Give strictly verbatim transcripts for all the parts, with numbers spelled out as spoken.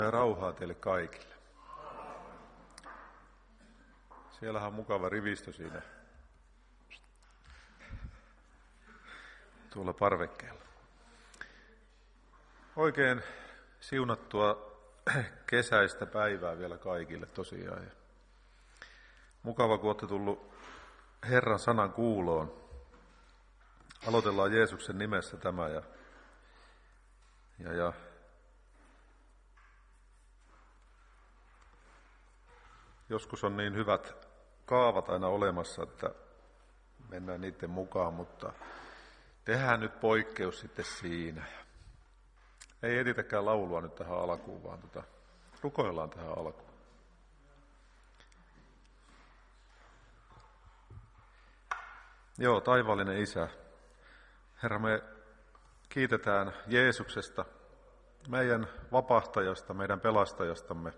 Ja rauhaa teille kaikille. Siellähän on mukava rivistö siinä tuolla parvekkeella. Oikein siunattua kesäistä päivää vielä kaikille tosiaan. Ja mukava, kun olette tullut Herran sanan kuuloon. Aloitellaan Jeesuksen nimessä tämä ja, ja, ja joskus on niin hyvät kaavat aina olemassa, että mennään niiden mukaan, mutta tehdään nyt poikkeus sitten siinä. Ei editäkään laulua nyt tähän alkuun, vaan tota, rukoillaan tähän alkuun. Joo, taivaallinen Isä. Herra, me kiitetään Jeesuksesta, meidän vapahtajasta, meidän pelastajastamme.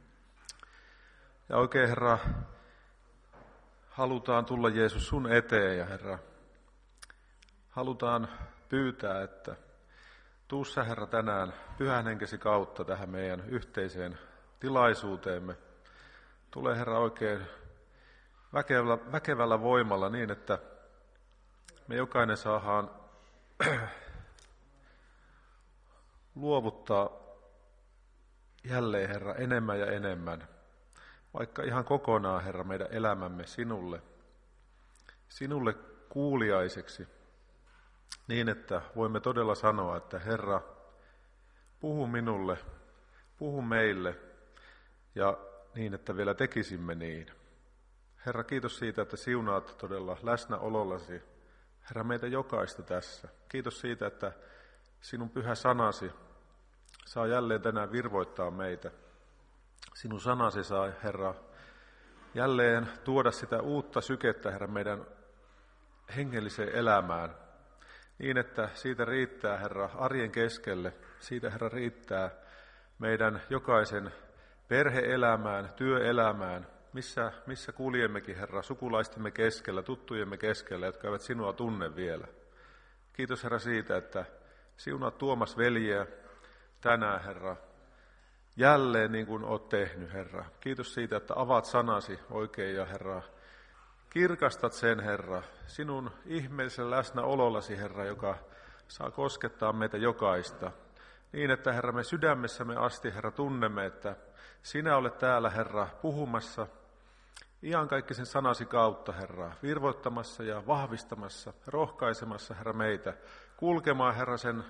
Ja oikein, Herra, halutaan tulla Jeesus sun eteen ja Herra, halutaan pyytää, että tuu sä, Herra, tänään Pyhän Henkesi kautta tähän meidän yhteiseen tilaisuuteemme. Tule, Herra, oikein väkevällä, väkevällä voimalla niin, että me jokainen saadaan luovuttaa jälleen, Herra, enemmän ja enemmän. Vaikka ihan kokonaan, Herra, meidän elämämme sinulle, sinulle kuuliaiseksi, niin että voimme todella sanoa, että Herra, puhu minulle, puhu meille, ja niin, että vielä tekisimme niin. Herra, kiitos siitä, että siunaat todella läsnäolollasi, Herra, meitä jokaista tässä. Kiitos siitä, että sinun pyhä sanasi saa jälleen tänään virvoittaa meitä. Sinun sanasi saa, Herra, jälleen tuoda sitä uutta sykettä, Herra, meidän hengelliseen elämään. Niin, että siitä riittää, Herra, arjen keskelle. Siitä, Herra, riittää meidän jokaisen perhe-elämään, työelämään, missä, missä kuljemmekin, Herra, sukulaistemme keskellä, tuttujemme keskellä, jotka eivät sinua tunne vielä. Kiitos, Herra, siitä, että siunaat Tuomas veljeä tänään, Herra, jälleen niin kuin olet tehnyt, Herra. Kiitos siitä, että avaat sanasi oikein ja, Herra, kirkastat sen, Herra, sinun ihmeellisen läsnäolollasi, Herra, joka saa koskettaa meitä jokaista. Niin, että, Herra, me sydämessämme asti, Herra, tunnemme, että sinä olet täällä, Herra, puhumassa iankaikkisen sanasi kautta, Herra, virvoittamassa ja vahvistamassa, rohkaisemassa, Herra, meitä kulkemaan, Herra, sen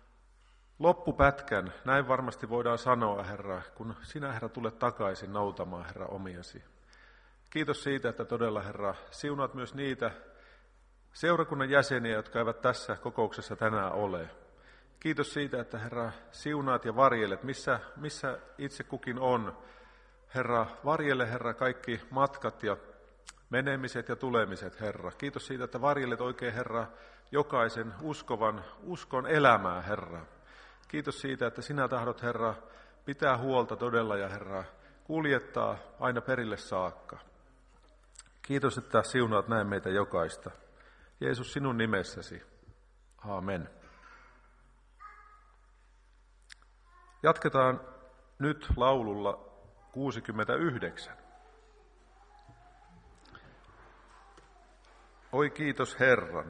loppupätkän. Näin varmasti voidaan sanoa, Herra, kun sinä, Herra, tulet takaisin noutamaan, Herra, omiasi. Kiitos siitä, että todella, Herra, siunaat myös niitä seurakunnan jäseniä, jotka eivät tässä kokouksessa tänään ole. Kiitos siitä, että, Herra, siunaat ja varjelet, missä, missä itse kukin on. Herra, varjele, Herra, kaikki matkat ja menemiset ja tulemiset, Herra. Kiitos siitä, että varjelet oikein, Herra, jokaisen uskovan uskon elämää, Herra. Kiitos siitä, että sinä tahdot, Herra, pitää huolta todella ja, Herra, kuljettaa aina perille saakka. Kiitos, että siunaat näin meitä jokaista. Jeesus, sinun nimessäsi. Aamen. Jatketaan nyt laululla kuusikymmentäyhdeksän. Oi kiitos Herran.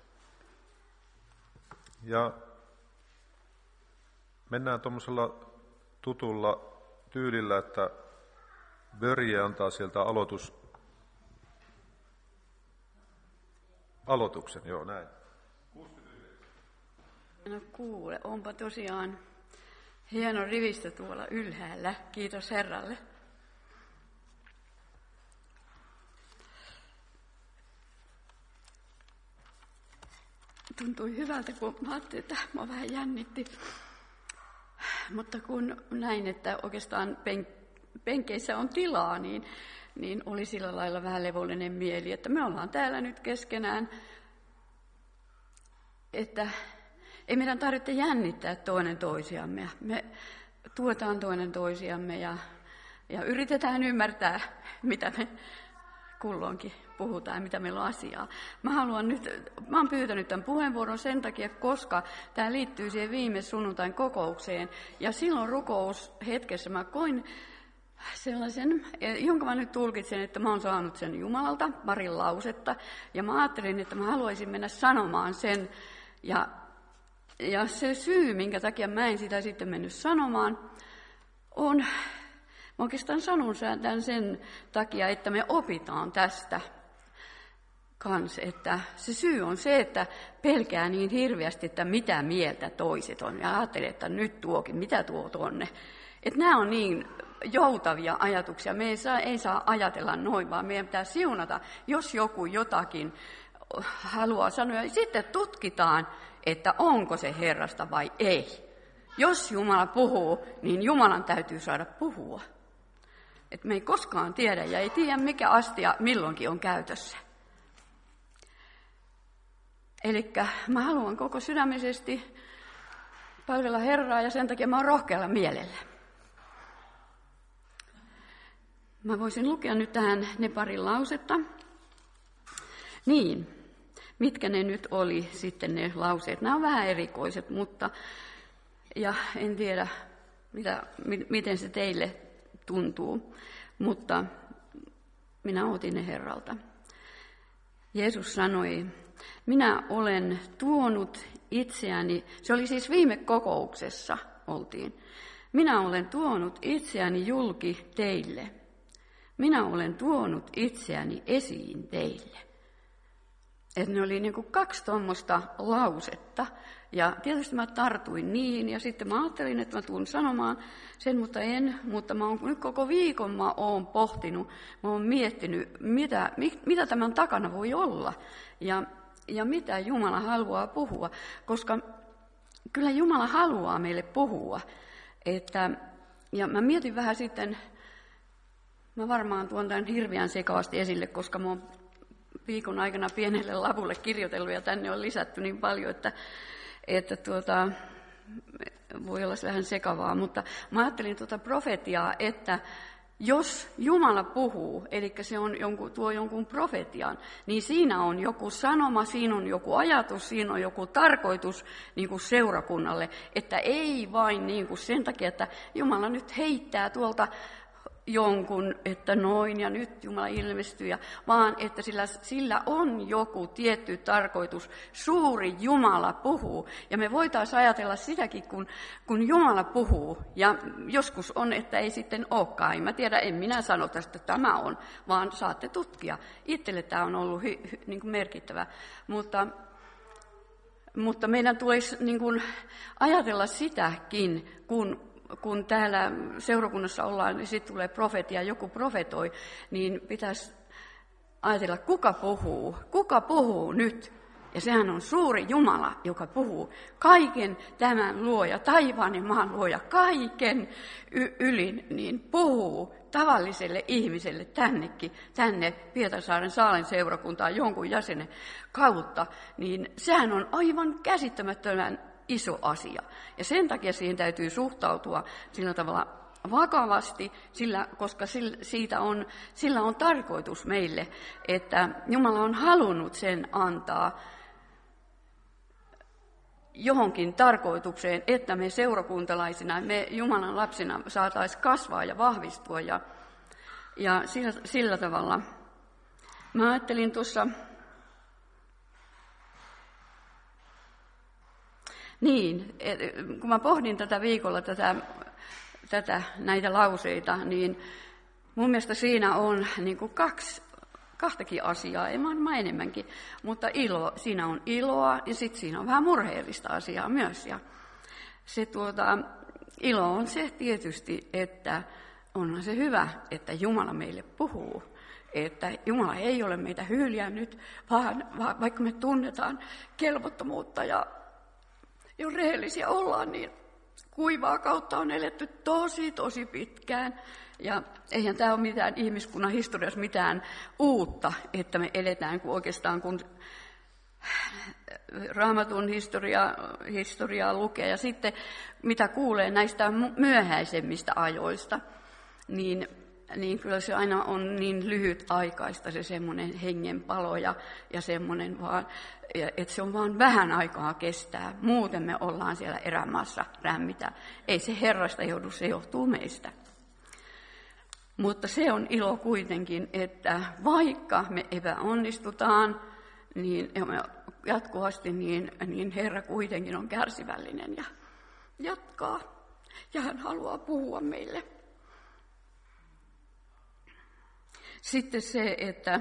Ja mennään tuommoisella tutulla tyylillä, että Börje antaa sieltä aloitus, aloituksen. Joo, näin. No kuule, onpa tosiaan hieno rivistö tuolla ylhäällä. Kiitos Herralle. Tuntui hyvältä, kun mä ajattelin, että mä vähän jännitti. Mutta kun näin, että oikeastaan pen, penkeissä on tilaa, niin, niin oli sillä lailla vähän levollinen mieli, että me ollaan täällä nyt keskenään, että ei meidän tarvitse jännittää toinen toisiamme. Me tuetaan toinen toisiamme ja, ja yritetään ymmärtää, mitä me kulloinkin puhutaan ja mitä meillä on asiaa. Mä haluan nyt, mä oon pyytänyt tämän puheenvuoron sen takia, koska tämä liittyy siihen viime sunnuntain kokoukseen. Ja silloin rukoushetkessä mä koin sellaisen, jonka mä nyt tulkitsen, että mä oon saanut sen Jumalalta, pari lausetta. Ja mä ajattelin, että mä haluaisin mennä sanomaan sen. Ja, ja se syy, minkä takia mä en sitä sitten mennyt sanomaan, on, mä oikeastaan sanon tämän sen takia, että me opitaan tästä kans, että se syy on se, että pelkää niin hirveästi, että mitä mieltä toiset on. Ja ajattelee, että nyt tuokin, mitä tuo tonne. Että nämä on niin joutavia ajatuksia. Me ei saa, ei saa ajatella noin, vaan meidän pitää siunata, jos joku jotakin haluaa sanoa. Ja sitten tutkitaan, että onko se Herrasta vai ei. Jos Jumala puhuu, niin Jumalan täytyy saada puhua. Et me ei koskaan tiedä ja ei tiedä, mikä astia milloinkin on käytössä. Eli mä haluan koko sydämisesti palvella Herraa ja sen takia mä oon rohkealla mielellä. Mä voisin lukea nyt tähän ne pari lausetta. Niin, mitkä ne nyt oli sitten ne lauseet. Nämä on vähän erikoiset, mutta ja en tiedä, mitä, miten se teille tuntuu, mutta minä otin ne Herralta. Jeesus sanoi, minä olen tuonut itseäni, se oli siis viime kokouksessa oltiin, minä olen tuonut itseäni julki teille. Minä olen tuonut itseäni esiin teille. Että ne oli niin kuin kaksi tuommoista lausetta. Ja tietysti mä tartuin niihin ja sitten mä ajattelin, että mä tuun sanomaan sen, mutta en. Mutta mä oon, nyt koko viikon mä oon pohtinut, mä oon miettinyt, mitä, mitä tämän takana voi olla. Ja, ja mitä Jumala haluaa puhua. Koska kyllä Jumala haluaa meille puhua. Että, ja mä mietin vähän sitten, mä varmaan tuon tämän hirveän sekavasti esille, koska mä oon viikon aikana pienelle lavulle kirjoitellut ja tänne on lisätty niin paljon, että, että tuota, voi olla vähän sekavaa. Mutta mä ajattelin tuota profetiaa, että jos Jumala puhuu, eli se on jonkun, tuo jonkun profetian, niin siinä on joku sanoma, siinä on joku ajatus, siinä on joku tarkoitus niin kuin seurakunnalle, että ei vain niin kuin sen takia, että Jumala nyt heittää tuolta jonkun, että noin ja nyt Jumala ilmestyy, ja, vaan että sillä, sillä on joku tietty tarkoitus. Suuri Jumala puhuu, ja me voitaisiin ajatella sitäkin, kun, kun Jumala puhuu, ja joskus on, että ei sitten olekaan. En mä tiedä, en minä sano tästä, että tämä on, vaan saatte tutkia. Itselle tämä on ollut hy, hy, niin kuin merkittävä, mutta, mutta meidän tulisi niin kuin ajatella sitäkin, kun kun täällä seurakunnassa ollaan, niin sitten tulee profetia, joku profetoi, niin pitäisi ajatella, kuka puhuu, kuka puhuu nyt. Ja sehän on suuri Jumala, joka puhuu kaiken tämän luoja, taivaan ja maan luoja, kaiken y- ylin, niin puhuu tavalliselle ihmiselle tännekin, tänne Pietarsaaren Saalen seurakuntaan jonkun jäsenen kautta, niin sehän on aivan käsittämättömän iso asia. Ja sen takia siihen täytyy suhtautua sillä tavalla vakavasti, sillä, koska sillä, siitä on, sillä on tarkoitus meille, että Jumala on halunnut sen antaa johonkin tarkoitukseen, että me seurakuntalaisina, me Jumalan lapsina saataisiin kasvaa ja vahvistua. Ja, ja sillä, sillä tavalla mä ajattelin tuossa, niin, kun mä pohdin tätä viikolla tätä, tätä, näitä lauseita, niin mun mielestä siinä on niin kuin kaksi, kahtakin asiaa, ei varmaan enemmänkin, mutta ilo, siinä on iloa ja sitten siinä on vähän murheellista asiaa myös. Ja se tuota, ilo on se tietysti, että onhan se hyvä, että Jumala meille puhuu. Että Jumala ei ole meitä hyljännyt, vaan vaikka me tunnetaan kelvottomuutta ja jos rehellisiä ollaan, niin kuivaa kautta on eletty tosi, tosi pitkään. Ja eihän tämä ole mitään ihmiskunnan historiassa mitään uutta, että me eletään, kun oikeastaan kun Raamatun historia, historiaa lukee ja sitten mitä kuulee näistä myöhäisemmistä ajoista, niin niin kyllä se aina on niin lyhytaikaista se semmoinen hengenpalo ja, ja semmoinen vaan, että se on vaan vähän aikaa kestää. Muuten me ollaan siellä erämaassa rämmitä. Ei se Herrasta joudu, se johtuu meistä. Mutta se on ilo kuitenkin, että vaikka me epäonnistutaan niin jatkuvasti, niin, niin Herra kuitenkin on kärsivällinen ja jatkaa. Ja hän haluaa puhua meille. Sitten se, että,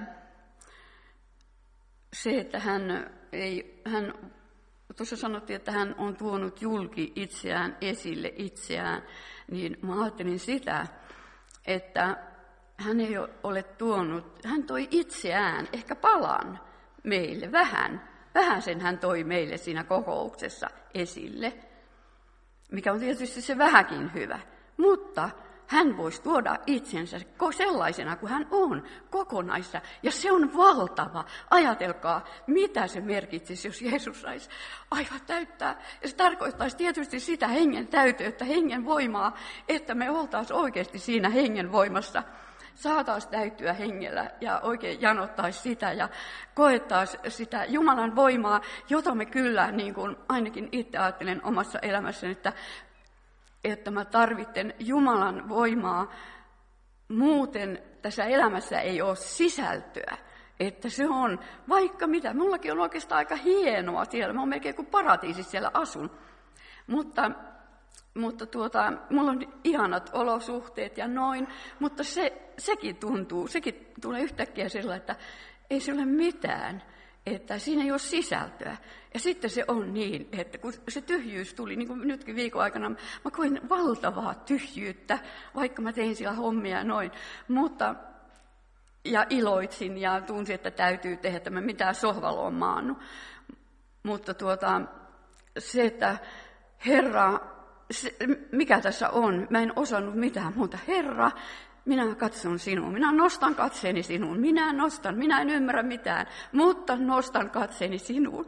se, että hän ei, hän, tuossa sanottiin, että hän on tuonut julki itseään esille itseään, niin mä ajattelin sitä, että hän ei ole tuonut, hän toi itseään, ehkä palan meille, vähän, vähän sen hän toi meille siinä kokouksessa esille, mikä on tietysti se vähäkin hyvä, mutta hän voisi tuoda itsensä sellaisena kuin hän on, kokonaissa. Ja se on valtava. Ajatelkaa, mitä se merkitsisi, jos Jeesus saisi aivan täyttää. Ja se tarkoittaisi tietysti sitä hengen täyteyttä, hengen voimaa, että me oltaisiin oikeasti siinä hengen voimassa. Saataisiin täyttyä hengellä ja oikein janottaisi sitä ja koettaisiin sitä Jumalan voimaa, jota me kyllä, niin kuin ainakin itse ajattelen omassa elämässäni, että että mä tarvitsen Jumalan voimaa, muuten tässä elämässä ei ole sisältöä. Että se on vaikka mitä, mullakin on oikeastaan aika hienoa siellä, mä oon melkein kuin paratiisissa siellä asun. Mutta, mutta tuota, mulla on ihanat olosuhteet ja noin, mutta se, sekin tuntuu, sekin tulee yhtäkkiä sillä, että ei se ole mitään. Että siinä ei ole sisältöä. Ja sitten se on niin, että kun se tyhjyys tuli, niin kuin nytkin viikon aikana, mä koin valtavaa tyhjyyttä, vaikka mä tein siellä hommia ja noin. Mutta, ja iloitsin ja tunsin, että täytyy tehdä, että mä mitään sohvalla on maannut. Mutta tuota, se, että Herra, se, mikä tässä on, mä en osannut mitään muuta. Herra, minä katson sinuun, minä nostan katseeni sinuun, minä nostan, minä en ymmärrä mitään, mutta nostan katseeni sinuun.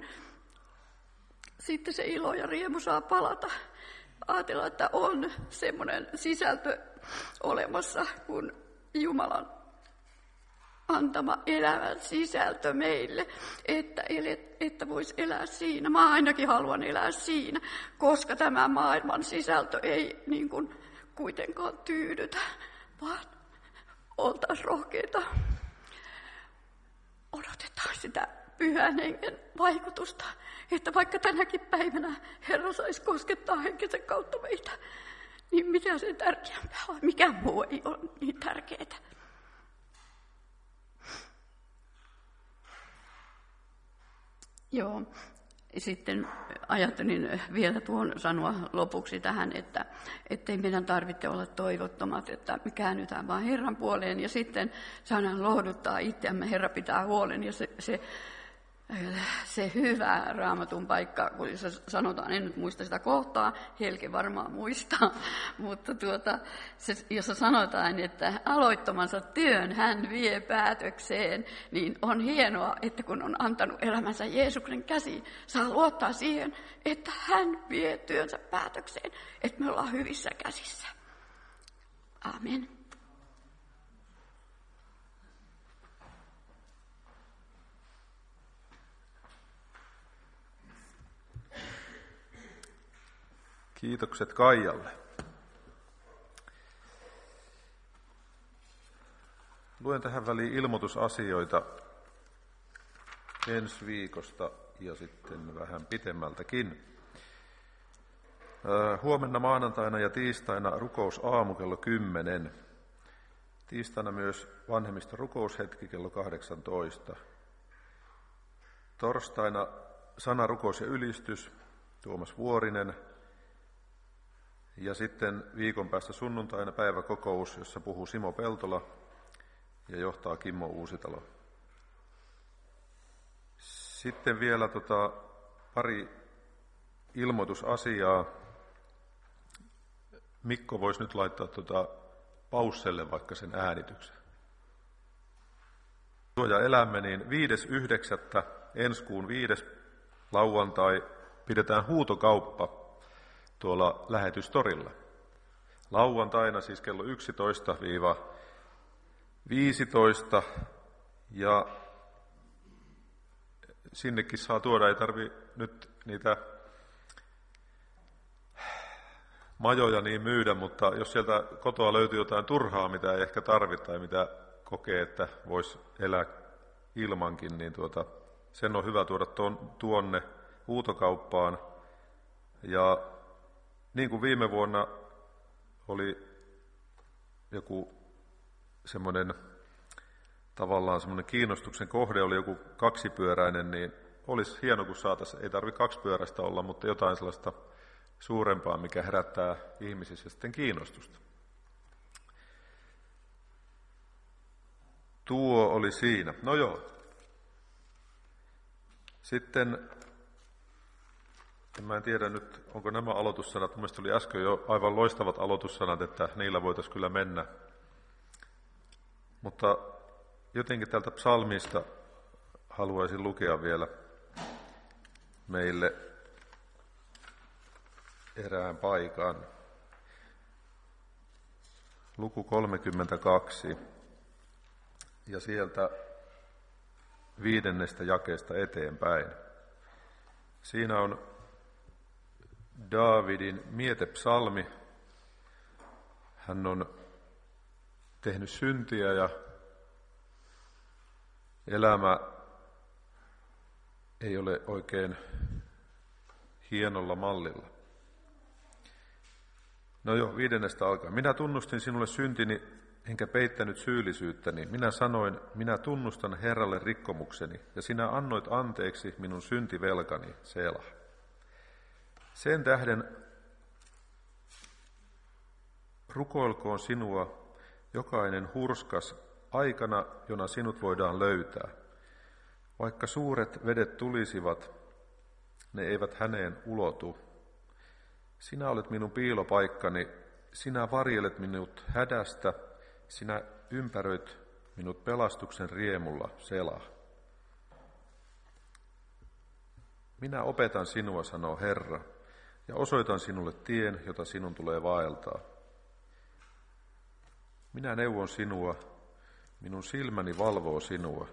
Sitten se ilo ja riemu saa palata. Ajatellaan, että on semmoinen sisältö olemassa, kun Jumalan antama elämän sisältö meille, että, että voisi elää siinä. Mä ainakin haluan elää siinä, koska tämä maailman sisältö ei niin kuin kuitenkaan tyydytä. Vaan oltaisiin rohkeita. Odotetaan sitä pyhän hengen vaikutusta, että vaikka tänäkin päivänä Herra saisi koskettaa henkensä kautta meitä, niin mitä se tärkeämpää on, mikä muu ei ole niin tärkeää. Joo. Sitten ajattelin vielä tuon sanoa lopuksi tähän, että ei meidän tarvitse olla toivottomat, että me käännytään vaan Herran puoleen ja sitten saadaan lohduttaa itseämme. Herra pitää huolen ja se, se, se hyvä Raamatun paikka, kun sanotaan, en nyt muista sitä kohtaa, Helke varmaan muistaa, mutta tuota, se, jossa sanotaan, että aloittamansa työn hän vie päätökseen, niin on hienoa, että kun on antanut elämänsä Jeesuksen käsiin, saa luottaa siihen, että hän vie työnsä päätökseen, että me ollaan hyvissä käsissä. Amen. Kiitokset Kaijalle. Luen tähän väliin ilmoitusasioita ensi viikosta ja sitten vähän pitemmältäkin. Huomenna maanantaina ja tiistaina rukousaamu kello kymmenen. Tiistaina myös vanhemmista rukoushetki kello kahdeksantoista. Torstaina sana, rukous ja ylistys, Tuomas Vuorinen. Ja sitten viikon päästä sunnuntaina päiväkokous, jossa puhuu Simo Peltola ja johtaa Kimmo Uusitalo. Sitten vielä tota, pari ilmoitusasiaa. Mikko voisi nyt laittaa tota pausselle vaikka sen äänityksen. Ja elämme, niin viides yhdeksättä ensi kuun viides lauantai pidetään huutokauppa tuolla lähetystorilla. Lauantaina siis kello yksitoista viisitoista ja sinnekin saa tuoda, ei tarvi nyt niitä majoja niin myydä, mutta jos sieltä kotoa löytyy jotain turhaa, mitä ei ehkä tarvita tai mitä kokee, että voisi elää ilmankin, niin tuota, sen on hyvä tuoda tuonne huutokauppaan. Ja niin kuin viime vuonna oli joku semmoinen tavallaan semmoinen kiinnostuksen kohde, oli joku kaksipyöräinen, niin olisi hieno, kun saataisiin, ei tarvitse kaksipyöräistä olla, mutta jotain sellaista suurempaa, mikä herättää ihmisissä sitten kiinnostusta. Tuo oli siinä. No joo. Sitten, en tiedä nyt, onko nämä aloitussanat, mielestäni oli äsken jo aivan loistavat aloitussanat, että niillä voitaisiin kyllä mennä. Mutta jotenkin tältä psalmista haluaisin lukea vielä meille erään paikan. Luku kolmekymmentäkaksi ja sieltä viidennestä jakeesta eteenpäin. Siinä on Daavidin mietepsalmi. Hän on tehnyt syntiä ja elämä ei ole oikein hienolla mallilla. No jo, viidennestä alkaa. Minä tunnustin sinulle syntini, enkä peittänyt syyllisyyttäni. Minä sanoin, minä tunnustan Herralle rikkomukseni, ja sinä annoit anteeksi minun syntivelkani, Selah. Sen tähden rukoilkoon sinua jokainen hurskas aikana, jona sinut voidaan löytää. Vaikka suuret vedet tulisivat, ne eivät häneen ulotu. Sinä olet minun piilopaikkani, sinä varjelet minut hädästä, sinä ympäröit minut pelastuksen riemulla, Selah. Minä opetan sinua, sanoo Herra, ja osoitan sinulle tien, jota sinun tulee vaeltaa. Minä neuvon sinua, minun silmäni valvoo sinua.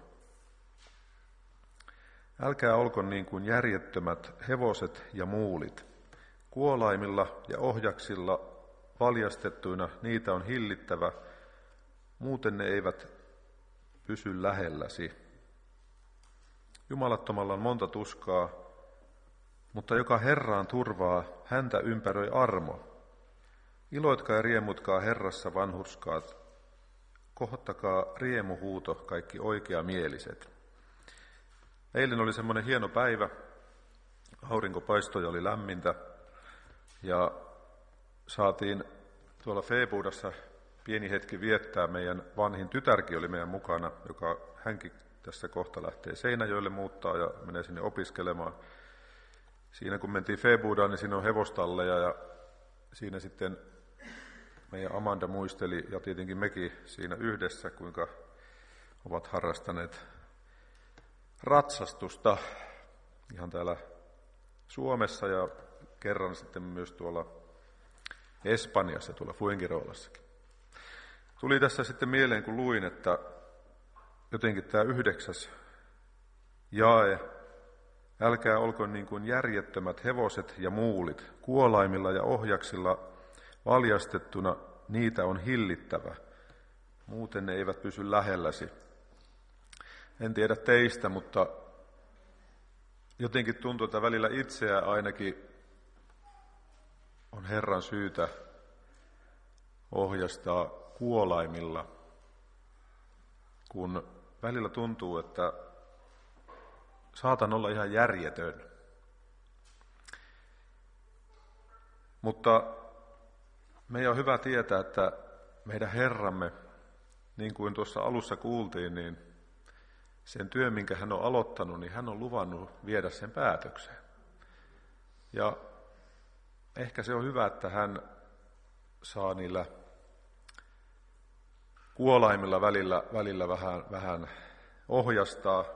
Älkää olko niin kuin järjettömät hevoset ja muulit. Kuolaimilla ja ohjaksilla valjastettuina niitä on hillittävä, muuten ne eivät pysy lähelläsi. Jumalattomalla on monta tuskaa, mutta joka Herraan turvaa, häntä ympäröi armo. Iloitkaa ja riemutkaa Herrassa, vanhurskaat. Kohottakaa riemuhuuto, kaikki oikeamieliset. Eilen oli semmoinen hieno päivä. Aurinko paistoi ja oli lämmintä. Ja saatiin tuolla Feebuudassa pieni hetki viettää. Meidän vanhin tytärkin oli meidän mukana, joka hänkin tässä kohta lähtee Seinäjoelle muuttaa ja menee sinne opiskelemaan. Siinä kun mentiin Feebuudaan, niin siinä on hevostalleja ja siinä sitten meidän Amanda muisteli ja tietenkin mekin siinä yhdessä, kuinka ovat harrastaneet ratsastusta ihan täällä Suomessa ja kerran sitten myös tuolla Espanjassa, tuolla Fuengirolassakin. Tuli tässä sitten mieleen, kun luin, että jotenkin tämä yhdeksäs jae, älkää olko niin kuin järjettömät hevoset ja muulit, kuolaimilla ja ohjaksilla valjastettuna niitä on hillittävä, muuten ne eivät pysy lähelläsi. En tiedä teistä, mutta jotenkin tuntuu, että välillä itseä ainakin on Herran syytä ohjastaa kuolaimilla, kun välillä tuntuu, että saatan olla ihan järjetön. Mutta meidän on hyvä tietää, että meidän Herramme, niin kuin tuossa alussa kuultiin, niin sen työn, minkä hän on aloittanut, niin hän on luvannut viedä sen päätökseen. Ja ehkä se on hyvä, että hän saa niillä kuolaimilla välillä, välillä vähän, vähän ohjastaa.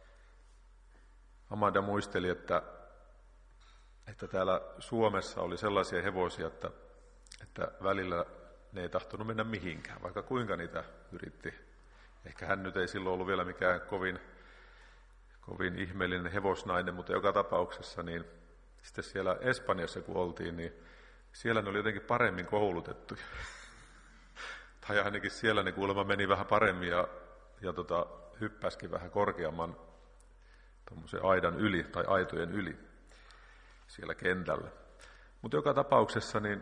Amanda muisteli, että, että täällä Suomessa oli sellaisia hevosia, että, että välillä ne ei tahtonut mennä mihinkään, vaikka kuinka niitä yritti Ehkä hän nyt ei silloin ollut vielä mikään kovin, kovin ihmeellinen hevosnainen, mutta joka tapauksessa niin sitten siellä Espanjassa kun oltiin, niin siellä ne oli jotenkin paremmin koulutettuja. Tai ainakin siellä ne kuulemma meni vähän paremmin ja, ja tota, hyppäskin vähän korkeamman tommosen aidan yli tai aitojen yli siellä kentällä. Mutta joka tapauksessa niin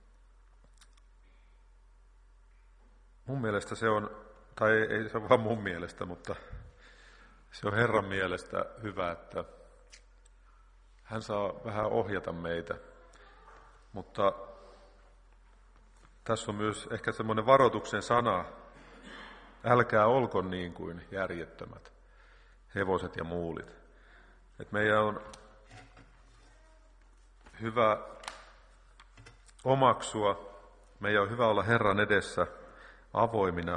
mun mielestä se on, tai ei se ole vaan mun mielestä, mutta se on Herran mielestä hyvä, että hän saa vähän ohjata meitä. Mutta tässä on myös ehkä semmoinen varoituksen sana, älkää olko niin kuin järjettömät hevoset ja muulit. Et meidän on hyvä omaksua, meidän on hyvä olla Herran edessä avoimina,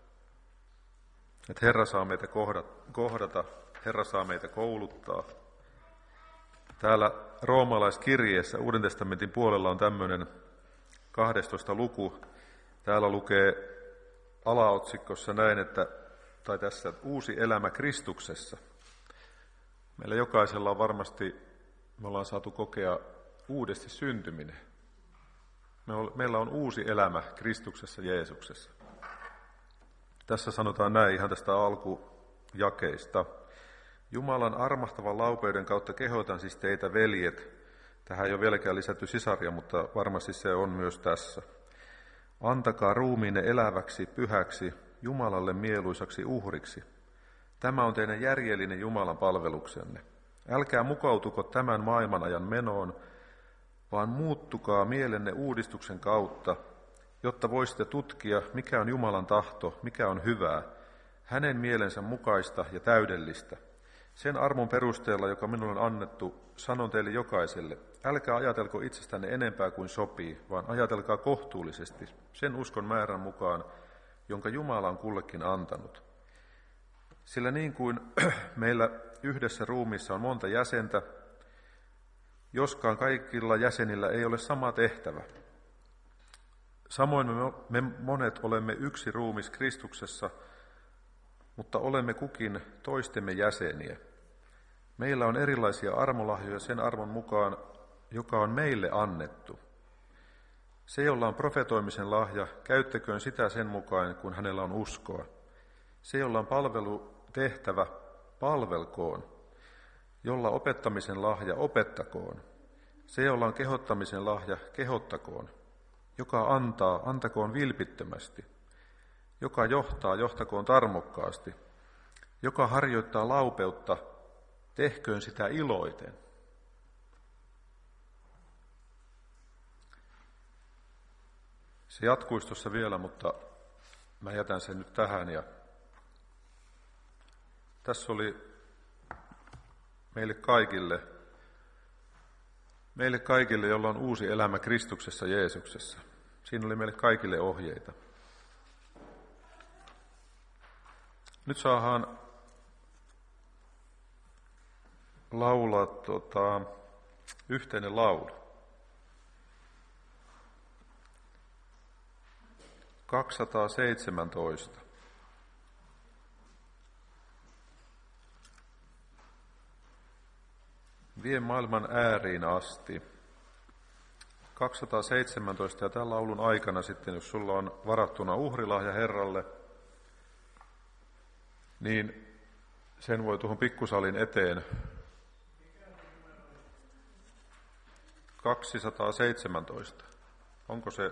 että Herra saa meitä kohdata, Herra saa meitä kouluttaa. Täällä roomalaiskirjeessä Uuden testamentin puolella on tämmöinen kahdestoista luku. Täällä lukee alaotsikossa näin, että, tai tässä, uusi elämä Kristuksessa. Meillä jokaisella on varmasti, me ollaan saatu kokea uudesti syntyminen. Meillä on uusi elämä Kristuksessa Jeesuksessa. Tässä sanotaan näin ihan tästä alkujakeista. Jumalan armahtavan laupeuden kautta kehotan siis teitä, veljet. Tähän ei ole vieläkään lisätty sisaria, mutta varmasti se on myös tässä. Antakaa ruumiinne eläväksi, pyhäksi, Jumalalle mieluisaksi uhriksi. Tämä on teidän järjellinen Jumalan palveluksenne. Älkää mukautuko tämän maailman ajan menoon, vaan muuttukaa mielenne uudistuksen kautta, jotta voisitte tutkia, mikä on Jumalan tahto, mikä on hyvää, hänen mielensä mukaista ja täydellistä. Sen armon perusteella, joka minulle on annettu, sanon teille jokaiselle, älkää ajatelko itsestänne enempää kuin sopii, vaan ajatelkaa kohtuullisesti sen uskon määrän mukaan, jonka Jumala on kullekin antanut. Sillä niin kuin meillä yhdessä ruumiissa on monta jäsentä, joskaan kaikilla jäsenillä ei ole sama tehtävä. Samoin me, me monet olemme yksi ruumis Kristuksessa, mutta olemme kukin toistemme jäseniä. Meillä on erilaisia armolahjoja sen arvon mukaan, joka on meille annettu. Se, jolla on profetoimisen lahja, käyttäköön sitä sen mukaan, kun hänellä on uskoa. Se, jolla on palvelutehtävä, palvelkoon. Jolla opettamisen lahja, opettakoon. Se, jolla on kehottamisen lahja, kehottakoon. Joka antaa, antakoon vilpittömästi. Joka johtaa, johtakoon tarmokkaasti. Joka harjoittaa laupeutta, tehköön sitä iloiten. Se jatkuisi tuossa vielä, mutta mä jätän sen nyt tähän. Ja tässä oli meille kaikille, meille kaikille, jolla on uusi elämä Kristuksessa Jeesuksessa. Siinä oli meille kaikille ohjeita. Nyt saadaan laulaa tota, yhteinen laulu. kaksisataaseitsemäntoista. Vie maailman ääriin asti. kaksisataaseitsemäntoista ja tämän laulun aikana sitten, jos sulla on varattuna uhrilahja Herralle, niin sen voi tuohon pikkusalin eteen. kaksisataaseitsemäntoista. Onko se?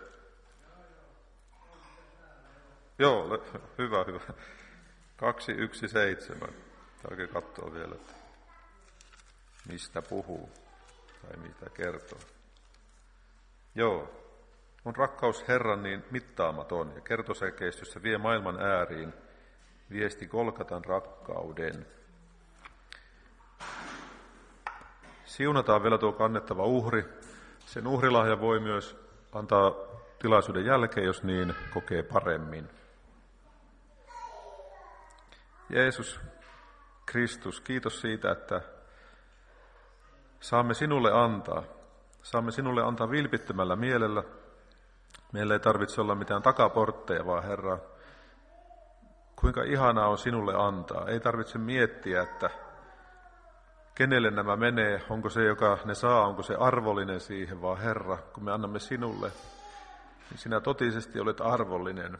Joo, hyvä, hyvä. kaksisataaseitsemäntoista. Täytyy katsoa vielä, että mistä puhuu tai mitä kertoo. Joo, on rakkaus Herran niin mittaamaton ja kertosäkeistössä vie maailman ääriin viesti Golgatan rakkauden. Siunataan vielä tuo kannettava uhri. Sen uhrilahja voi myös antaa tilaisuuden jälkeen, jos niin kokee paremmin. Jeesus Kristus, kiitos siitä, että saamme sinulle antaa. Saamme sinulle antaa vilpittömällä mielellä. Meillä ei tarvitse olla mitään takaportteja, vaan Herra, kuinka ihanaa on sinulle antaa. Ei tarvitse miettiä, että kenelle nämä menee, onko se, joka ne saa, onko se arvollinen siihen, vaan Herra, kun me annamme sinulle, niin sinä totisesti olet arvollinen.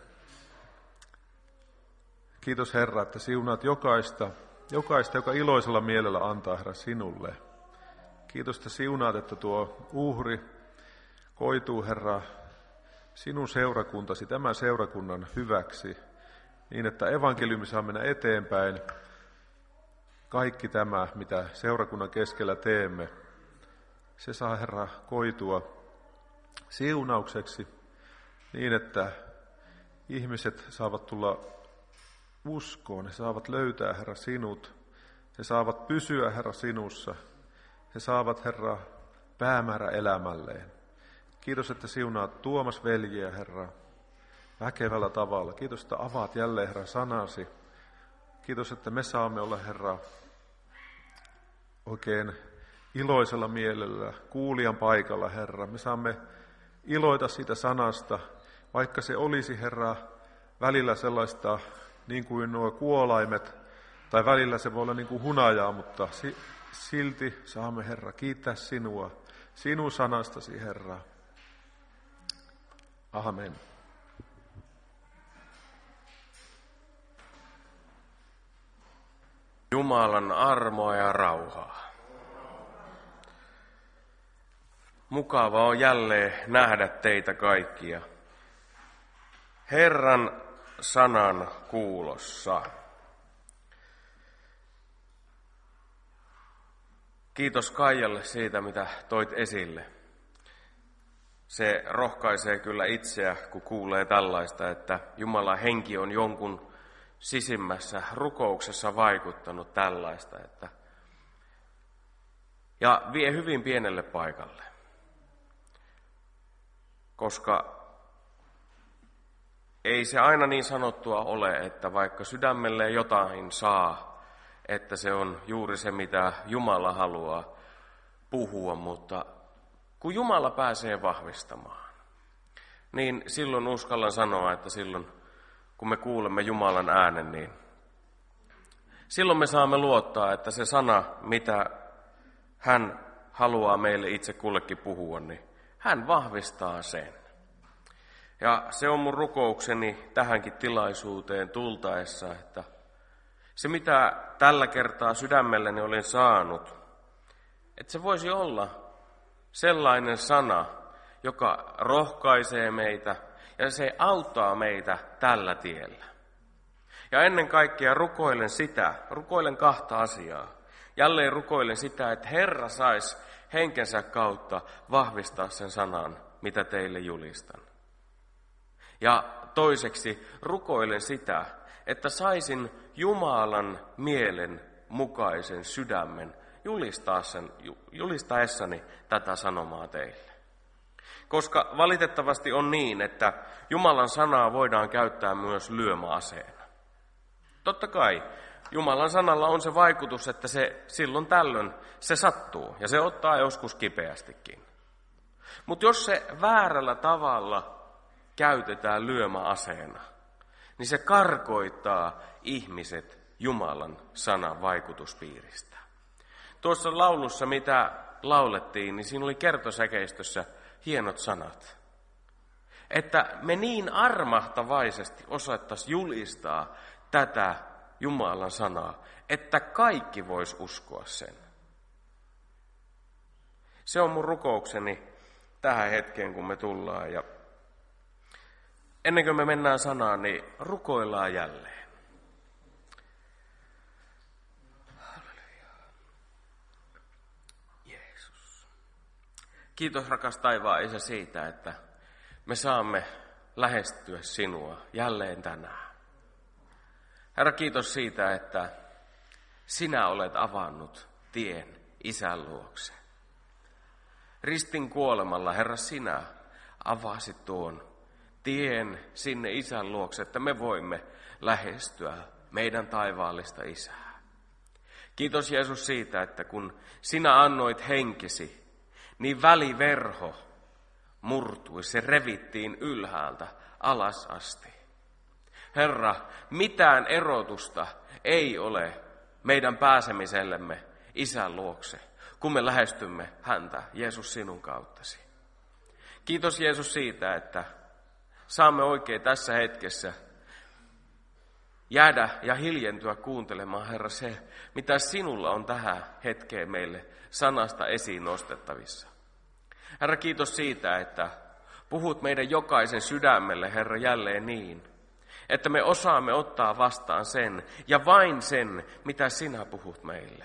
Kiitos Herra, että siunaat jokaista, jokaista, joka iloisella mielellä antaa, Herra, sinulle. Kiitos, että siunaat, että tuo uhri koituu, Herra, sinun seurakuntasi, tämän seurakunnan hyväksi, niin että evankeliumi saa mennä eteenpäin. Kaikki tämä, mitä seurakunnan keskellä teemme, se saa, Herra, koitua siunaukseksi niin, että ihmiset saavat tulla uskoon, he saavat löytää, Herra, sinut, he saavat pysyä, Herra, sinussa, he saavat, Herra, päämäärä elämälleen. Kiitos, että siunaat Tuomas veljeä, Herra, väkevällä tavalla. Kiitos, että avaat jälleen, Herra, sanasi. Kiitos, että me saamme olla, Herra, oikein iloisella mielellä, kuulijan paikalla, Herra. Me saamme iloita siitä sanasta, vaikka se olisi, Herra, välillä sellaista niin kuin nuo kuolaimet, tai välillä se voi olla niin kuin hunajaa, mutta silti saamme, Herra, kiittää sinua, sinun sanastasi, Herra. Amen. Jumalan armoa ja rauhaa. Mukava on jälleen nähdä teitä kaikkia Herran sanan kuulossa. Kiitos Kaijalle siitä, mitä toit esille. Se rohkaisee kyllä itseä, kun kuulee tällaista, että Jumalan henki on jonkun sisimmässä rukouksessa vaikuttanut tällaista, että ja vie hyvin pienelle paikalle, koska ei se aina niin sanottua ole, että vaikka sydämelle jotain saa, että se on juuri se, mitä Jumala haluaa puhua, mutta kun Jumala pääsee vahvistamaan, niin silloin uskallan sanoa, että silloin kun me kuulemme Jumalan äänen, niin silloin me saamme luottaa, että se sana, mitä hän haluaa meille itse kullekin puhua, niin hän vahvistaa sen. Ja se on mun rukoukseni tähänkin tilaisuuteen tultaessa, että se mitä tällä kertaa sydämelleni olen saanut, että se voisi olla sellainen sana, joka rohkaisee meitä ja se auttaa meitä tällä tiellä. Ja ennen kaikkea rukoilen sitä, rukoilen kahta asiaa. Jälleen rukoilen sitä, että Herra saisi henkensä kautta vahvistaa sen sanan, mitä teille julistan. Ja toiseksi rukoilen sitä, että saisin Jumalan mielen mukaisen sydämen julistaa sen, julistaessani tätä sanomaa teille. Koska valitettavasti on niin, että Jumalan sanaa voidaan käyttää myös lyömäaseena. Totta kai Jumalan sanalla on se vaikutus, että se silloin tällöin se sattuu ja se ottaa joskus kipeästikin. Mutta jos se väärällä tavalla käytetään lyömäaseena, niin se karkoittaa ihmiset Jumalan sanan vaikutuspiiristä. Tuossa laulussa, mitä laulettiin, niin siinä oli kertosäkeistössä hienot sanat. Että me niin armahtavaisesti osattaisiin julistaa tätä Jumalan sanaa, että kaikki vois uskoa sen. Se on mun rukoukseni tähän hetkeen, kun me tullaan. Ja ennen kuin me mennään sanaan, niin rukoillaan jälleen. Halleluja. Jeesus. Kiitos rakas taivaan Isä siitä, että me saamme lähestyä sinua jälleen tänään. Herra, kiitos siitä, että sinä olet avannut tien Isän luokse. Ristin kuolemalla, Herra, sinä avasit tuon tien sinne Isän luokse, että me voimme lähestyä meidän taivaallista Isää. Kiitos Jeesus siitä, että kun sinä annoit henkesi, niin väliverho murtui, se revittiin ylhäältä alas asti. Herra, mitään erotusta ei ole meidän pääsemisellemme Isän luokse, kun me lähestymme häntä, Jeesus, sinun kauttasi. Kiitos Jeesus siitä, että saamme oikein tässä hetkessä jäädä ja hiljentyä kuuntelemaan, Herra, se, mitä sinulla on tähän hetkeen meille sanasta esiin nostettavissa. Herra, kiitos siitä, että puhut meidän jokaisen sydämelle, Herra, jälleen niin, että me osaamme ottaa vastaan sen ja vain sen, mitä sinä puhut meille.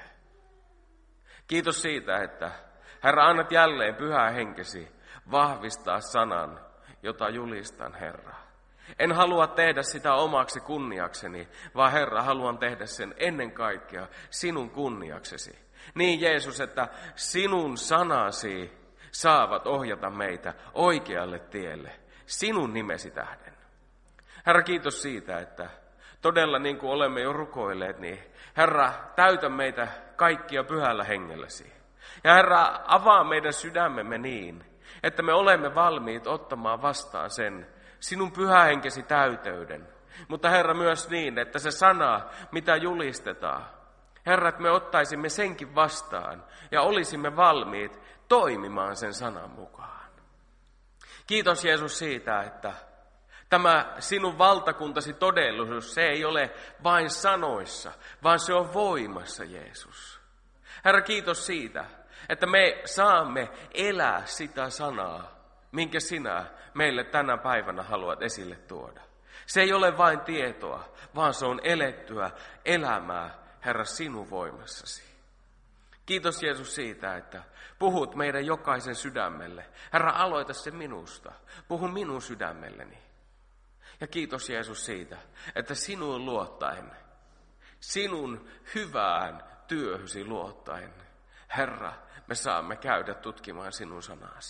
Kiitos siitä, että Herra, annat jälleen Pyhä Henkesi vahvistaa sanan, jota julistan, Herra. En halua tehdä sitä omaksi kunniakseni, vaan Herra, haluan tehdä sen ennen kaikkea sinun kunniaksesi. Niin Jeesus, että sinun sanasi saavat ohjata meitä oikealle tielle, sinun nimesi tähden. Herra, kiitos siitä, että todella niin kuin olemme jo rukoilleet, niin Herra, täytä meitä kaikkia Pyhällä Hengelläsi. Ja Herra, avaa meidän sydämemme niin, että me olemme valmiit ottamaan vastaan sen sinun Pyhä Henkesi täyteyden. Mutta Herra, myös niin, että se sana, mitä julistetaan, Herra, että me ottaisimme senkin vastaan ja olisimme valmiit toimimaan sen sanan mukaan. Kiitos Jeesus siitä, että tämä sinun valtakuntasi todellisuus, se ei ole vain sanoissa, vaan se on voimassa, Jeesus. Herra, kiitos siitä, että me saamme elää sitä sanaa, minkä sinä meille tänä päivänä haluat esille tuoda. Se ei ole vain tietoa, vaan se on elettyä elämää, Herra, sinun voimassasi. Kiitos Jeesus siitä, että puhut meidän jokaisen sydämelle. Herra, aloita se minusta. Puhu minun sydämelleni. Ja kiitos Jeesus siitä, että sinuun luottaen, sinun hyvään työhösi luottaen, Herra, me saamme käydä tutkimaan sinun sanasi.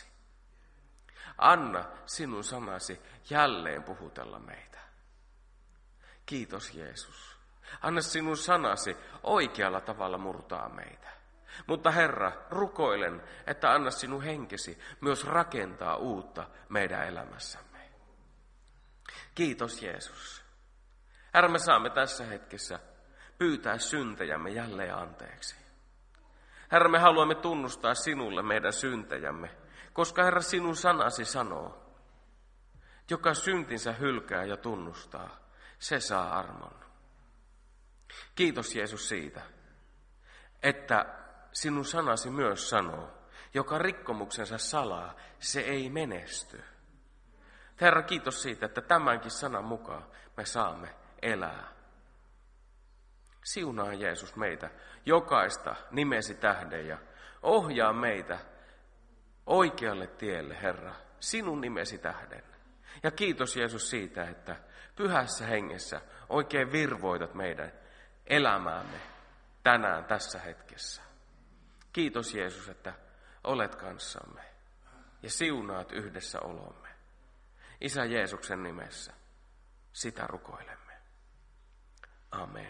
Anna sinun sanasi jälleen puhutella meitä. Kiitos Jeesus. Anna sinun sanasi oikealla tavalla murtaa meitä. Mutta Herra, rukoilen, että anna sinun henkesi myös rakentaa uutta meidän elämässämme. Kiitos Jeesus. Herra, me saamme tässä hetkessä pyytää syntejämme jälleen anteeksi. Herra, me haluamme tunnustaa sinulle meidän syntejämme, koska Herra, sinun sanasi sanoo, joka syntinsä hylkää ja tunnustaa, se saa armon. Kiitos Jeesus siitä, että sinun sanasi myös sanoo, joka rikkomuksensa salaa, se ei menesty. Herra, kiitos siitä, että tämänkin sanan mukaan me saamme elää. Siunaa Jeesus meitä jokaista nimesi tähden ja ohjaa meitä oikealle tielle, Herra, sinun nimesi tähden. Ja kiitos Jeesus siitä, että Pyhässä Hengessä oikein virvoitat meidän elämäämme tänään tässä hetkessä. Kiitos Jeesus, että olet kanssamme ja siunaat yhdessä olomme. Isä Jeesuksen nimessä sitä rukoilemme. Amen.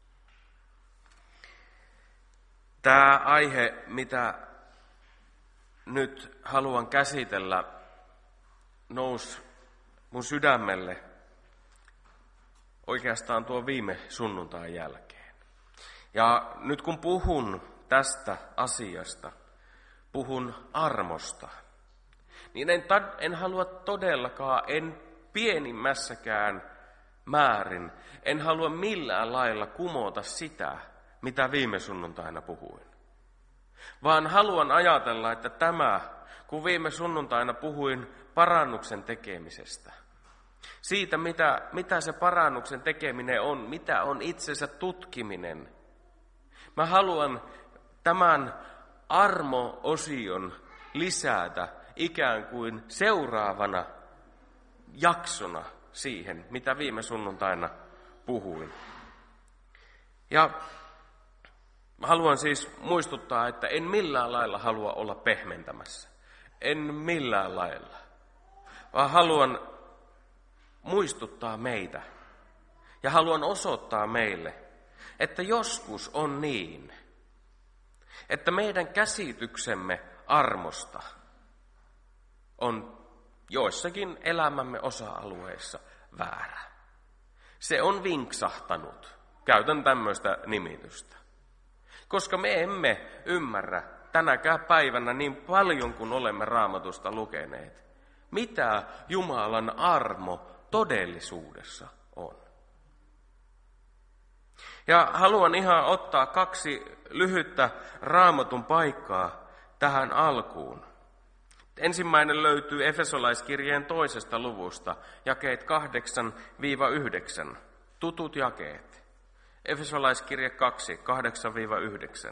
Tämä aihe, mitä nyt haluan käsitellä, nousi mun sydämelle oikeastaan tuo viime sunnuntain jälkeen. Ja nyt kun puhun tästä asiasta, puhun armosta, niin en, ta- en halua todellakaan, en pienimmässäkään määrin, en halua millään lailla kumota sitä, mitä viime sunnuntaina puhuin. Vaan haluan ajatella, että tämä, kun viime sunnuntaina puhuin parannuksen tekemisestä, siitä mitä, mitä se parannuksen tekeminen on, mitä on itsensä tutkiminen. Mä haluan tämän armo-osion lisätä ikään kuin seuraavana jaksona siihen, mitä viime sunnuntaina puhuin. Ja haluan siis muistuttaa, että en millään lailla halua olla pehmentämässä. En millään lailla. Vaan haluan muistuttaa meitä ja haluan osoittaa meille, että joskus on niin, että meidän käsityksemme armosta on joissakin elämämme osa-alueissa väärä. Se on vinksahtanut. Käytän tämmöistä nimitystä. Koska me emme ymmärrä tänäkään päivänä niin paljon kuin olemme Raamatusta lukeneet, mitä Jumalan armo todellisuudessa on. Ja haluan ihan ottaa kaksi lyhyttä Raamatun paikkaa tähän alkuun. Ensimmäinen löytyy Efesolaiskirjeen toisesta luvusta, jakeet kahdeksan yhdeksän. Tutut jakeet. Efesolaiskirje kaksi, kahdeksan yhdeksän.